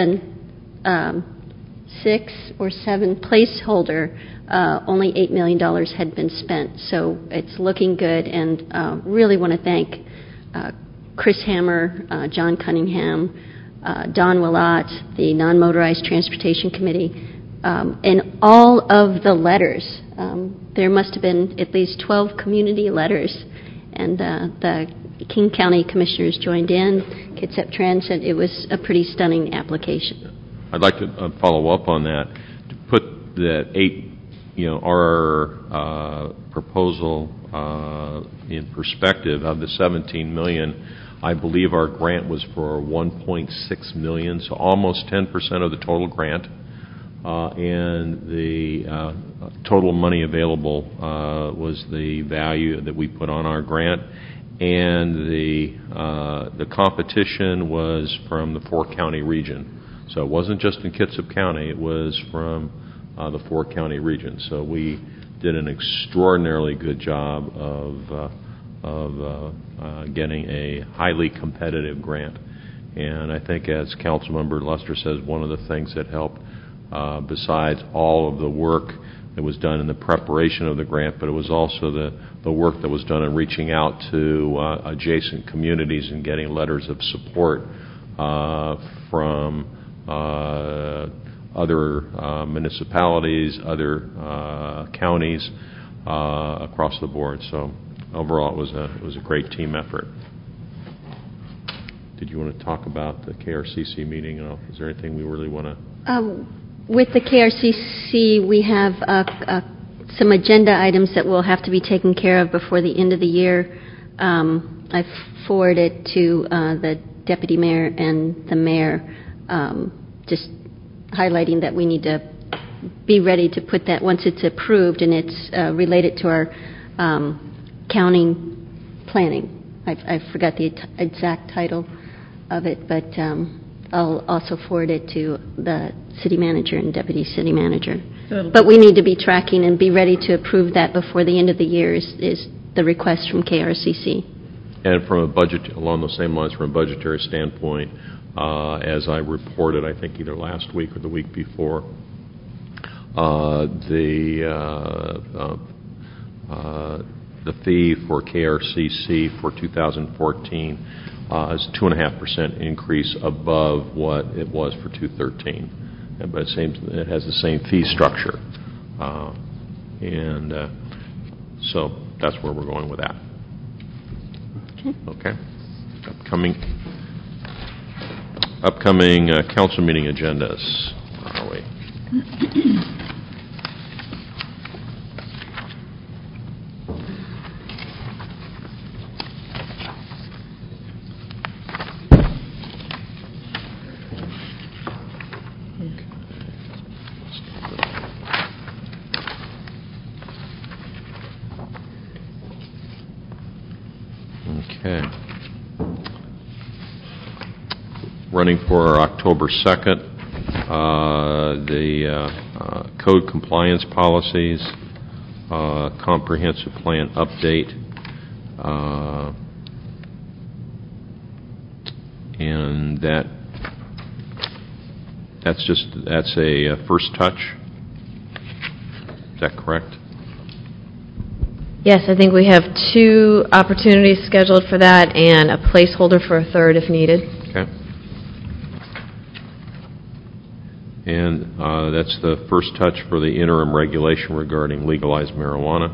6 or 7 placeholder, only $8 million had been spent. So it's looking good, and really want to thank Chris Hammer, John Cunningham, Don Willott, the Non-Motorized Transportation Committee, and all of the letters. There must have been at least 12 community letters, and the King County Commissioners joined in, Kitsap Transit. It was a pretty stunning application. I'd like to follow up on that. To put that our proposal in perspective of the $17 million, I believe our grant was for $1.6 million, so almost 10% of the total grant. And the total money available was the value that we put on our grant. And the competition was from the 4-county region. So it wasn't just in Kitsap County, it was from the 4-county region. So we did an extraordinarily good job of getting a highly competitive grant. And I think, as Councilmember Lester says, one of the things that helped, besides all of the work that was done in the preparation of the grant, but it was also the work that was done in reaching out to adjacent communities and getting letters of support from other municipalities, other counties across the board. So overall, it was a great team effort. Did you want to talk about the KRCC meeting? Is there anything we really want to... With the KRCC, we have some agenda items that will have to be taken care of before the end of the year. I've forwarded to the deputy mayor and the mayor, just highlighting that we need to be ready to put that once it's approved, and it's related to our county planning. I forgot the exact title of it, but I'll also forward it to the city manager and deputy city manager. But we need to be tracking and be ready to approve that before the end of the year is the request from KRCC. And from a budget, along the same lines, from a budgetary standpoint, As I reported, I think either last week or the week before, the fee for KRCC for 2014 is 2.5% increase above what it was for 2013. But it has the same fee structure. So that's where we're going with that. Okay. Upcoming council meeting agendas. Where are we? Okay. Running for October 2nd, the code compliance policies, comprehensive plan update, and that's a first touch. Is that correct? Yes, I think we have 2 opportunities scheduled for that and a placeholder for a third if needed. Okay. And that's the first touch for the interim regulation regarding legalized marijuana.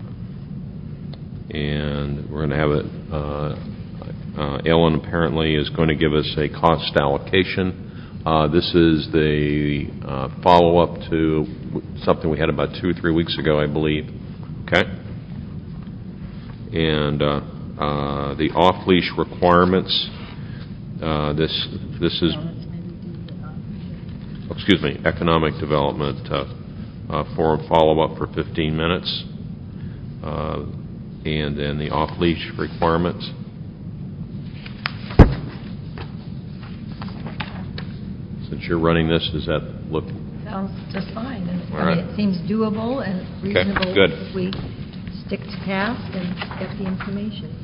And we're going to have it. Ellen apparently is going to give us a cost allocation. This is the follow-up to something we had about 2 or 3 weeks ago, I believe. Okay. And the off-leash requirements. This is, economic development forum follow-up for 15 minutes, and then the off-leash requirements. Since you're running this, does that look? Sounds just fine. And All right. it seems doable and reasonable. Okay, good. If we stick to task and get the information.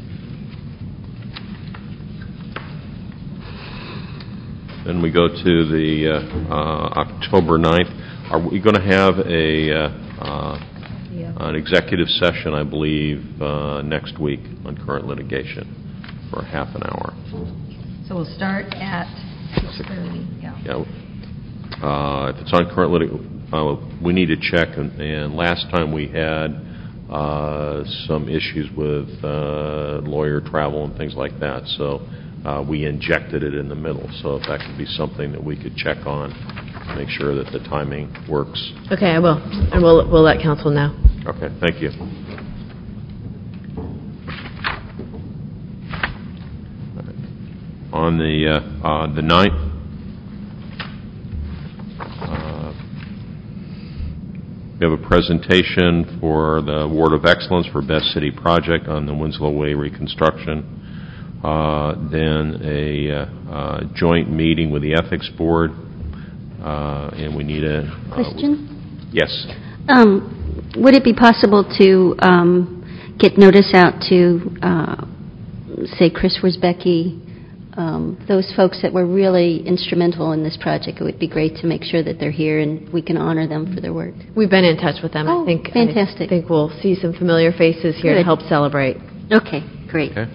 Then we go to the October 9th. Are we going to have an executive session, I believe, next week on current litigation for half an hour? So we'll start at 6:30. Yeah. If it's on current litigation, we need to check. And last time we had some issues with lawyer travel and things like that. So we injected it in the middle. So if that could be something that we could check on, make sure that the timing works. Okay, I will. And we'll let council know. Okay, thank you. On the 9th, we have a presentation for the Award of Excellence for Best City Project on the Winslow Way reconstruction. Then a joint meeting with the Ethics Board, and we need a Question? Yes. Would it be possible to get notice out to, say, Chris Worsbecky, those folks that were really instrumental in this project? It would be great to make sure that they're here and we can honor them for their work. We've been in touch with them. Oh, fantastic. I think we'll see some familiar faces here to help celebrate. Okay, great. Okay.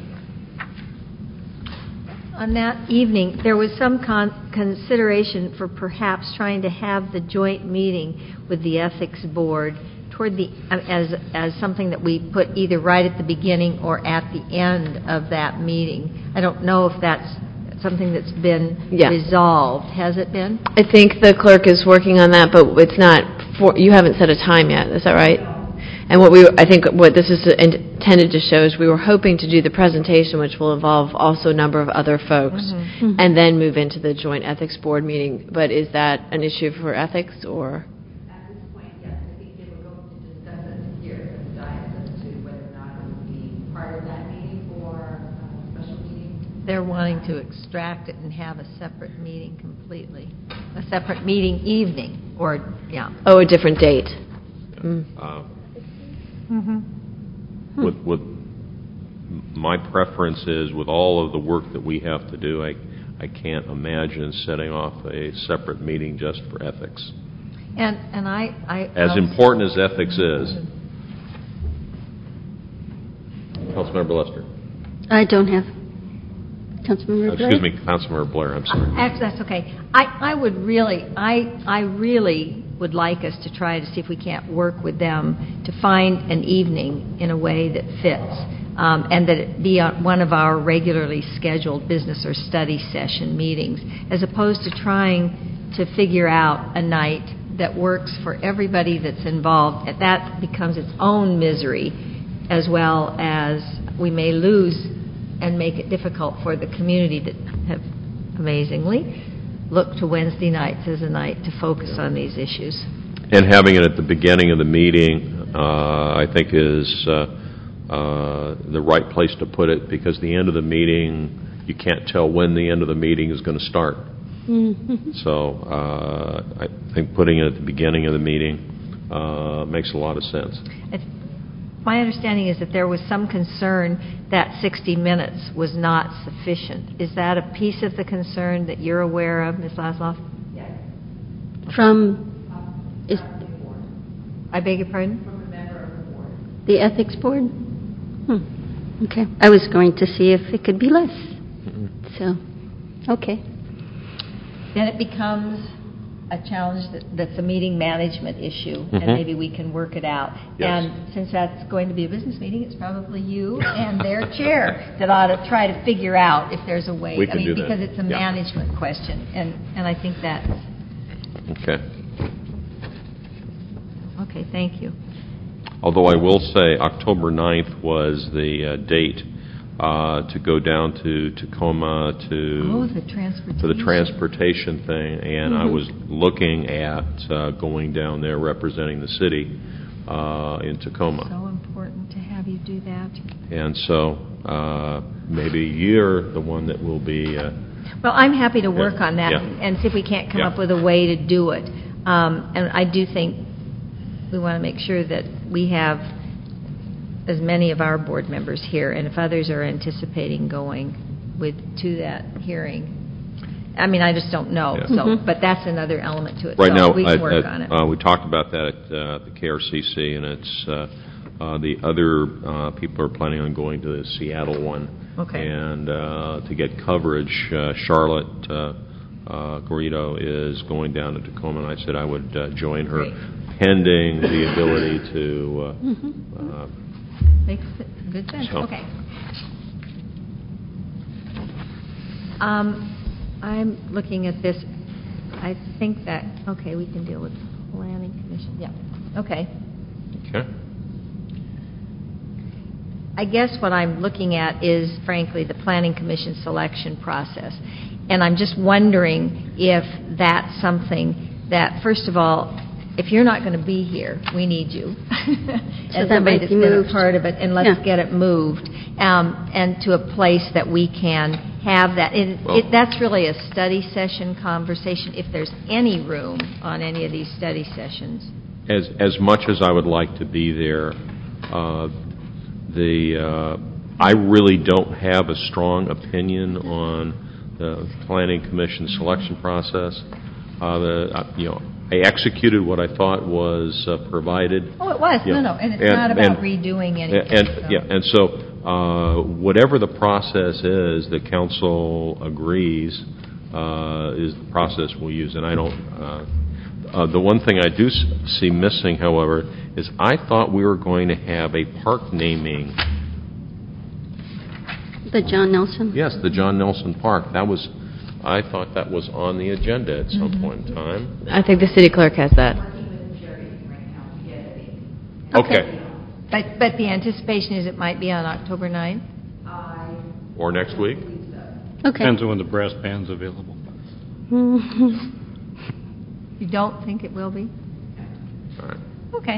On that evening, there was some consideration for perhaps trying to have the joint meeting with the Ethics Board toward the as something that we put either right at the beginning or at the end of that meeting. I don't know if that's something that's been resolved. Has it been? I think the clerk is working on that, but it's not. You haven't set a time yet. Is that right? And I think what this is intended to show is we were hoping to do the presentation, which will involve also a number of other folks, and then move into the joint ethics board meeting. But is that an issue for ethics or? At this point, yes. I think they were going to discuss it here at the dais as to whether or not it would be part of that meeting or a special meeting. They're wanting to extract it and have a separate meeting completely, a separate meeting evening, or Oh, a different date. With my preference is, with all of the work that we have to do, I I can't imagine setting off a separate meeting just for ethics. And I As important as ethics is. Councilmember Lester. I don't have. Councilmember Blair? Excuse me, Councilmember Blair, I'm sorry. Actually, that's okay. I really would like us to try to see if we can't work with them to find an evening in a way that fits, and that it be one of our regularly scheduled business or study session meetings, as opposed to trying to figure out a night that works for everybody that's involved. That becomes its own misery, as well as we may lose and make it difficult for the community that have amazingly looked to Wednesday nights as a night to focus on these issues. And having it at the beginning of the meeting, I think, is the right place to put it, because the end of the meeting, you can't tell when the end of the meeting is going to start. Mm-hmm. So I think putting it at the beginning of the meeting makes a lot of sense. My understanding is that there was some concern that 60 minutes was not sufficient. Is that a piece of the concern that you're aware of, Ms. Laszloff? Yes. I beg your pardon? From a member of the board. The ethics board? Okay. I was going to see if it could be less. So, okay. Then it becomes a challenge that's a meeting management issue, and maybe we can work it out. Yes. And since that's going to be a business meeting, it's probably you and their chair that ought to try to figure out if there's a way. We can do that. Because it's a management question, and I think that's... Okay. Okay, thank you. Although I will say October 9th was the date to go down to Tacoma to the transportation thing, and I was looking at going down there representing the city in Tacoma. So important to have you do that. And so maybe you're the one that will be... well, I'm happy to work on that and see if we can't come up with a way to do it. And I do think we want to make sure that we have as many of our board members here, and if others are anticipating going to that hearing, I mean, I just don't know. So, but that's another element to it. Right so now, we can work on it. We talked about that at the KRCC, and it's the other people are planning on going to the Seattle one. Okay. And to get coverage, Charlotte Garrido is going down to Tacoma, and I said I would join her, pending the ability to... Makes good sense. So. Okay. I'm looking at this. I think that, okay, we can deal with planning commission. Yeah. Okay. Okay. I guess what I'm looking at is, frankly, the planning commission selection process. And I'm just wondering if that's something that, first of all, if you're not going to be here, we need you. So that might be moved. Part of it, and let's get it moved, and to a place that we can have that. That's really a study session conversation, if there's any room on any of these study sessions. As much as I would like to be there, I really don't have a strong opinion on the planning commission selection process. I executed what I thought was provided. Oh, it was. No, and it's not about redoing anything. And so whatever the process is that council agrees is the process we'll use. And I don't... the one thing I do see missing, however, is I thought we were going to have a park naming. The John Nelson? Yes, the John Nelson Park. I thought that was on the agenda at some point in time. I think the city clerk has that. Okay. But the anticipation is it might be on October 9th? Or next week? Okay. Depends on when the brass band's available. You don't think it will be? All right. Okay.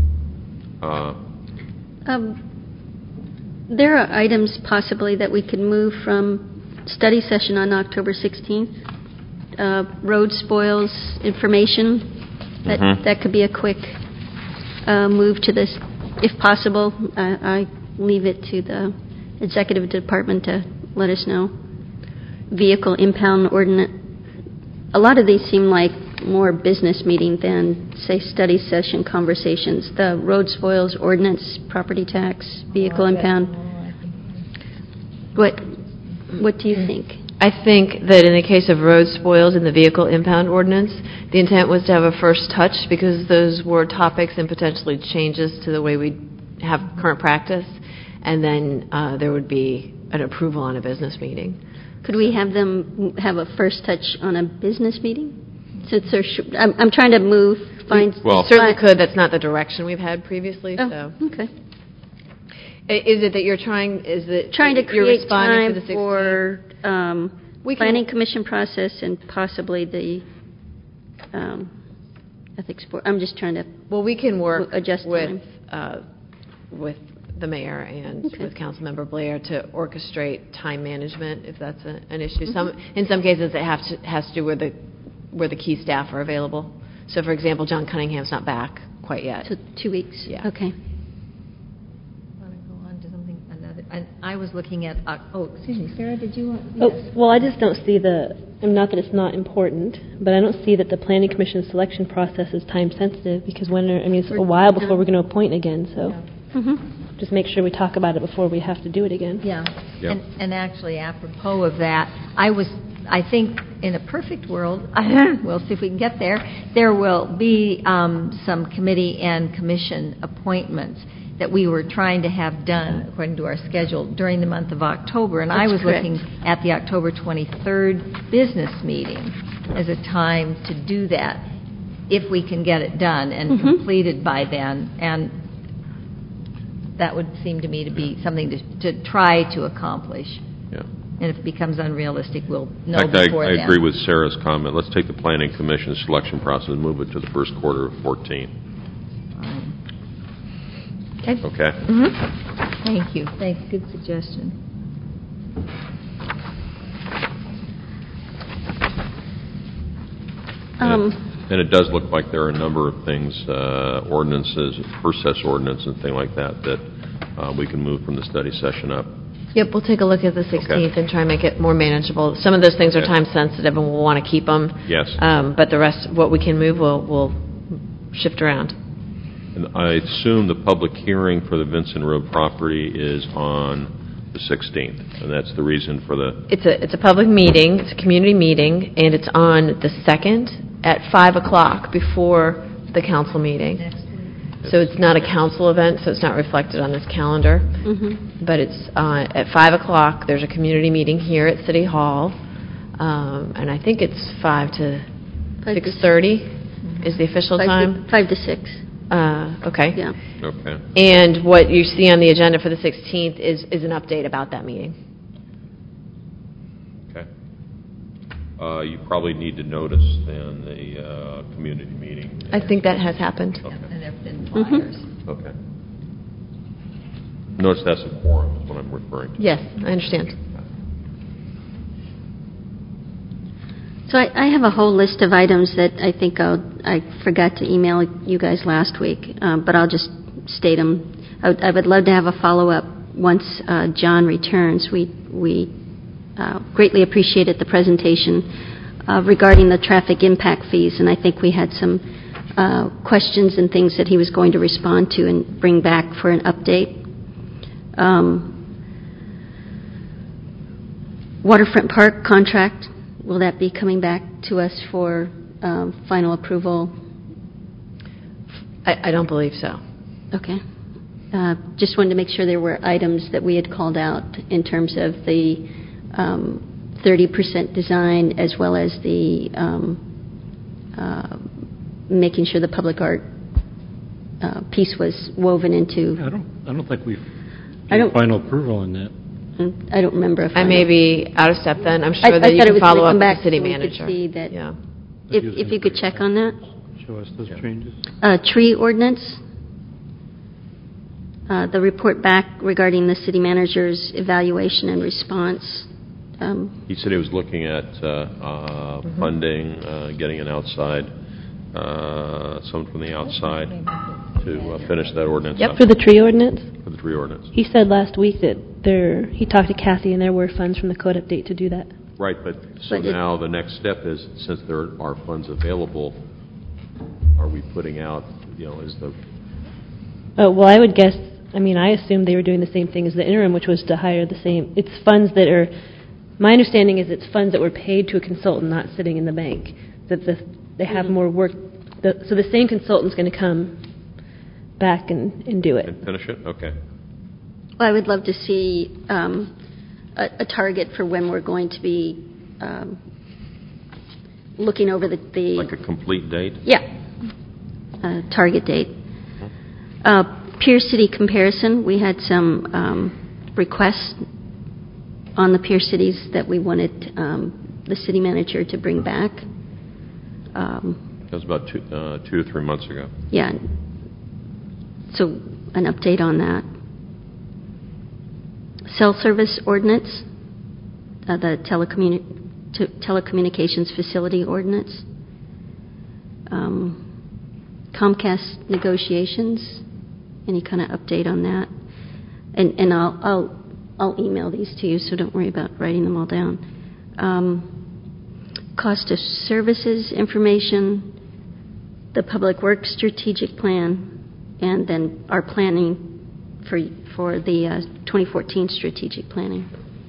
There are items possibly that we could move from study session on October 16th. Road spoils information. That could be a quick move to this, if possible. I leave it to the executive department to let us know. vehicle impound ordinance, a lot of these seem like more business meeting than, say, study session conversations. The road spoils ordinance, property tax, vehicle impound. What do you think? I think that in the case of road spoils and the vehicle impound ordinance, the intent was to have a first touch because those were topics and potentially changes to the way we have current practice, and then there would be an approval on a business meeting. Could we have them have a first touch on a business meeting? Since I'm trying to find... We certainly could. That's not the direction we've had previously. Oh, so. okay. Is it that you're trying to create time for planning commission process and possibly the ethics board? I'm just trying to... Well, we can work adjust with the mayor and with Councilmember Blair to orchestrate time management, if that's an issue. In some cases, it has to do where the key staff are available. So, for example, John Cunningham's not back quite yet. So 2 weeks. Yeah. Okay. Want to go on to something another? I was looking at. Excuse me, Sarah. Did you want? Oh, Yes. well, I just don't see not that it's not important, but I don't see that the Planning Commission selection process is time sensitive because it's a while before we're going to appoint again. So. Yeah. Just make sure we talk about it before we have to do it again. Yeah. Yep. And actually, apropos of that, I think in a perfect world, we'll see if we can get there, there will be some committee and commission appointments that we were trying to have done according to our schedule during the month of October. And I was looking at the October 23rd business meeting as a time to do that if we can get it done and completed by then. And that would seem to me to be something to try to accomplish. Yeah. And if it becomes unrealistic, we'll know In fact, before then. I agree with Sarah's comment. Let's take the Planning Commission selection process and move it to the first quarter of 14. Okay? Thank you. Thanks. Good suggestion. And it does look like there are a number of things, ordinances, process ordinance and things like that we can move from the study session up. Yep, we'll take a look at the 16th and try and make it more manageable. Some of those things are time sensitive and we'll want to keep them. Yes. But the rest, what we can move, we'll shift around. And I assume the public hearing for the Vincent Road property is on the 16th, and that's the reason for the... It's a public meeting, it's a community meeting, and it's on the 2nd at 5 o'clock before the council meeting. So it's not a council event, so it's not reflected on this calendar. But it's at 5 o'clock. There's a community meeting here at City Hall, and I think it's 5 to 6:30 is the official time. 5 to 6. Okay. Yeah. Okay. And what you see on the agenda for the 16th is an update about that meeting. Okay. You probably need to notice then the community meeting. I think that has happened. Okay. And there have been flyers. Okay. Notice that's a quorum is what I'm referring to. Yes, I understand. So I have a whole list of items that I think I forgot to email you guys last week, but I'll just state them. I would love to have a follow-up once John returns. We greatly appreciated the presentation regarding the traffic impact fees, and I think we had some questions and things that he was going to respond to and bring back for an update. Waterfront Park contract, will that be coming back to us for final approval? I don't believe so. Okay. Just wanted to make sure there were items that we had called out in terms of the 30% design as well as the making sure the public art piece was woven into. I don't think we've given final approval on that. I don't remember if I may be out of step then. I'm sure that you can follow up with the city manager. See that. Yeah. If you could check on that. Show us those changes. Tree ordinance. The report back regarding the city manager's evaluation and response. He said he was looking at funding, getting an outside, someone from the outside to finish that ordinance up. For the tree ordinance? For the tree ordinance. He said last week that he talked to Kathy and there were funds from the code update to do that. Right, but now the next step is, since there are funds available, are we putting out, is the... Oh, well, I would guess, I assumed they were doing the same thing as the interim, which was to hire the same, it's funds that are, my understanding is it's funds that were paid to a consultant, not sitting in the bank, that they have more work, so the same consultant's going to come back and do it. And finish it? Okay. Well, I would love to see a target for when we're going to be looking over the... Like a complete date? Yeah. Target date. Peer city comparison. We had some requests on the peer cities that we wanted the city manager to bring back. That was about 2 to 3 months ago. Yeah. So an update on that. Cell service ordinance, the telecommunications facility ordinance, Comcast negotiations. Any kind of update on that? And I'll email these to you, so don't worry about writing them all down. Cost of services information, the Public Works strategic plan, and then our planning for the 2014 strategic planning.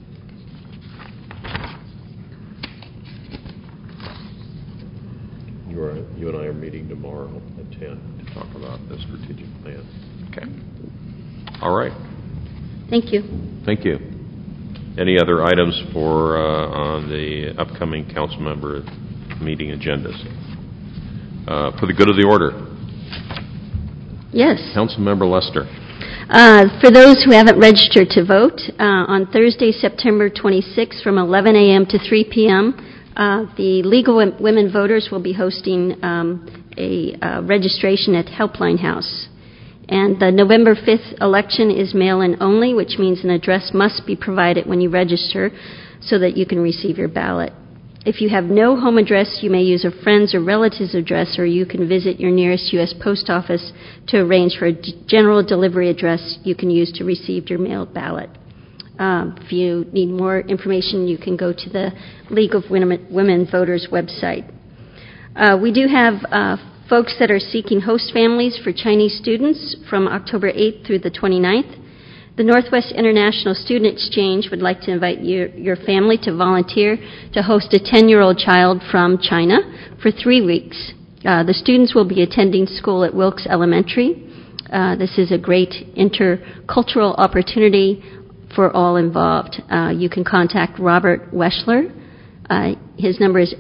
You and I are meeting tomorrow at 10 to talk about the strategic plan. Okay. All right. Thank you. Thank you. Any other items for on the upcoming council member meeting agendas? For the good of the order. Yes. Councilmember Lester. For those who haven't registered to vote, on Thursday, September 26th from 11 a.m. to 3 p.m., the League of Women Voters will be hosting a registration at Helpline House. And the November 5th election is mail-in only, which means an address must be provided when you register so that you can receive your ballot. If you have no home address, you may use a friend's or relative's address, or you can visit your nearest U.S. Post Office to arrange for a general delivery address you can use to receive your mailed ballot. If you need more information, you can go to the League of Women Voters website. We do have folks that are seeking host families for Chinese students from October 8th through the 29th. The Northwest International Student Exchange would like to invite your family to volunteer to host a 10-year-old child from China for 3 weeks. The students will be attending school at Wilkes Elementary. This is a great intercultural opportunity for all involved. You can contact Robert Weschler. His number is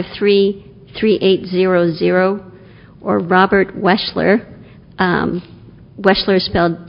853-3800, or Robert Weschler. Weschler is spelled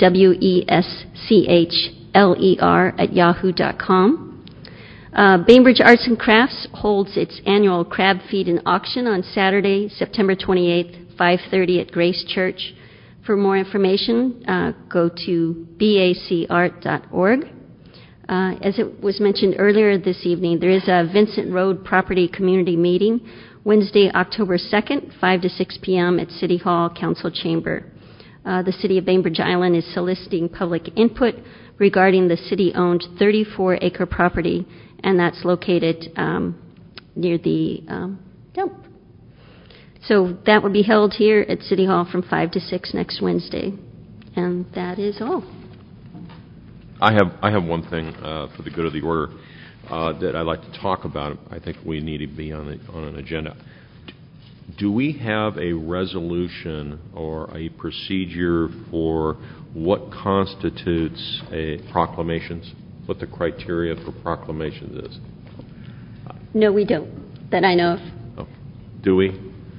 WESCHLER at yahoo.com. Bainbridge Arts and Crafts holds its annual crab feed and auction on Saturday, September 28th, 5:30 at Grace Church. For more information, go to bacart.org. As it was mentioned earlier this evening, there is a Vincent Road Property Community Meeting Wednesday, October 2nd, 5 to 6 p.m. at City Hall Council Chamber. The City of Bainbridge Island is soliciting public input regarding the city-owned 34-acre property, and that's located near the dump. So that will be held here at City Hall from 5 to 6 next Wednesday. And that is all. I have one thing for the good of the order that I'd like to talk about. I think we need to be on an agenda. Do we have a resolution or a procedure for what constitutes a proclamations? What the criteria for proclamations is? No, we don't, that I know of. Oh. Do we?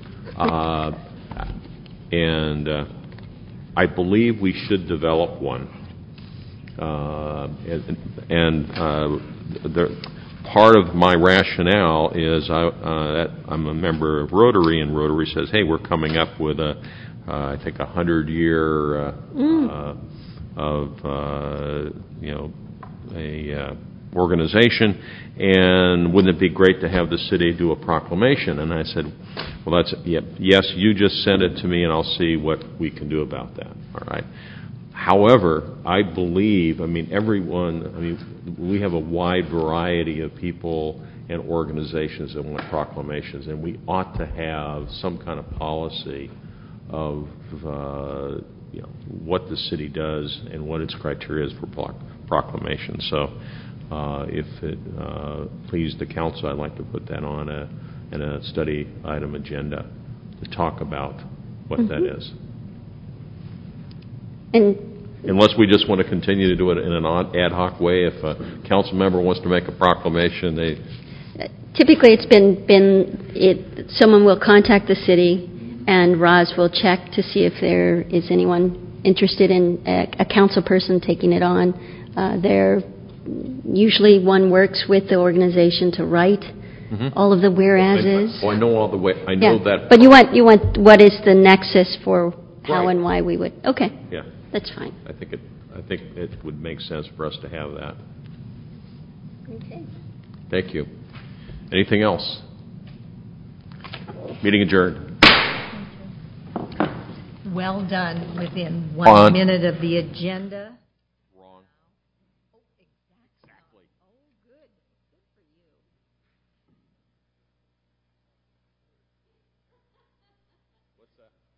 And I believe we should develop one. Part of my rationale is that I'm a member of Rotary, and Rotary says, "Hey, we're coming up with I think 100-year organization, and wouldn't it be great to have the city do a proclamation?" And I said, "Well, yes. You just send it to me, and I'll see what we can do about that." All right. However, I believe, we have a wide variety of people and organizations that want proclamations. And we ought to have some kind of policy of what the city does and what its criteria is for proclamation. So if it pleases the council, I'd like to put that on in a study item agenda to talk about what that is. And unless we just want to continue to do it in an ad hoc way. If a council member wants to make a proclamation, typically it's been someone will contact the city, and Roz will check to see if there is anyone interested in a council person taking it on. Usually one works with the organization to write all of the whereases. I know all the way. I know that. But you want what is the nexus for how and why we would? Okay. Yeah. That's fine. I think it would make sense for us to have that. Okay. Thank you. Anything else? Meeting adjourned. Well done. Within 1 minute of the agenda. Wrong. Oh, exactly. Oh, good. Good for you. What's that?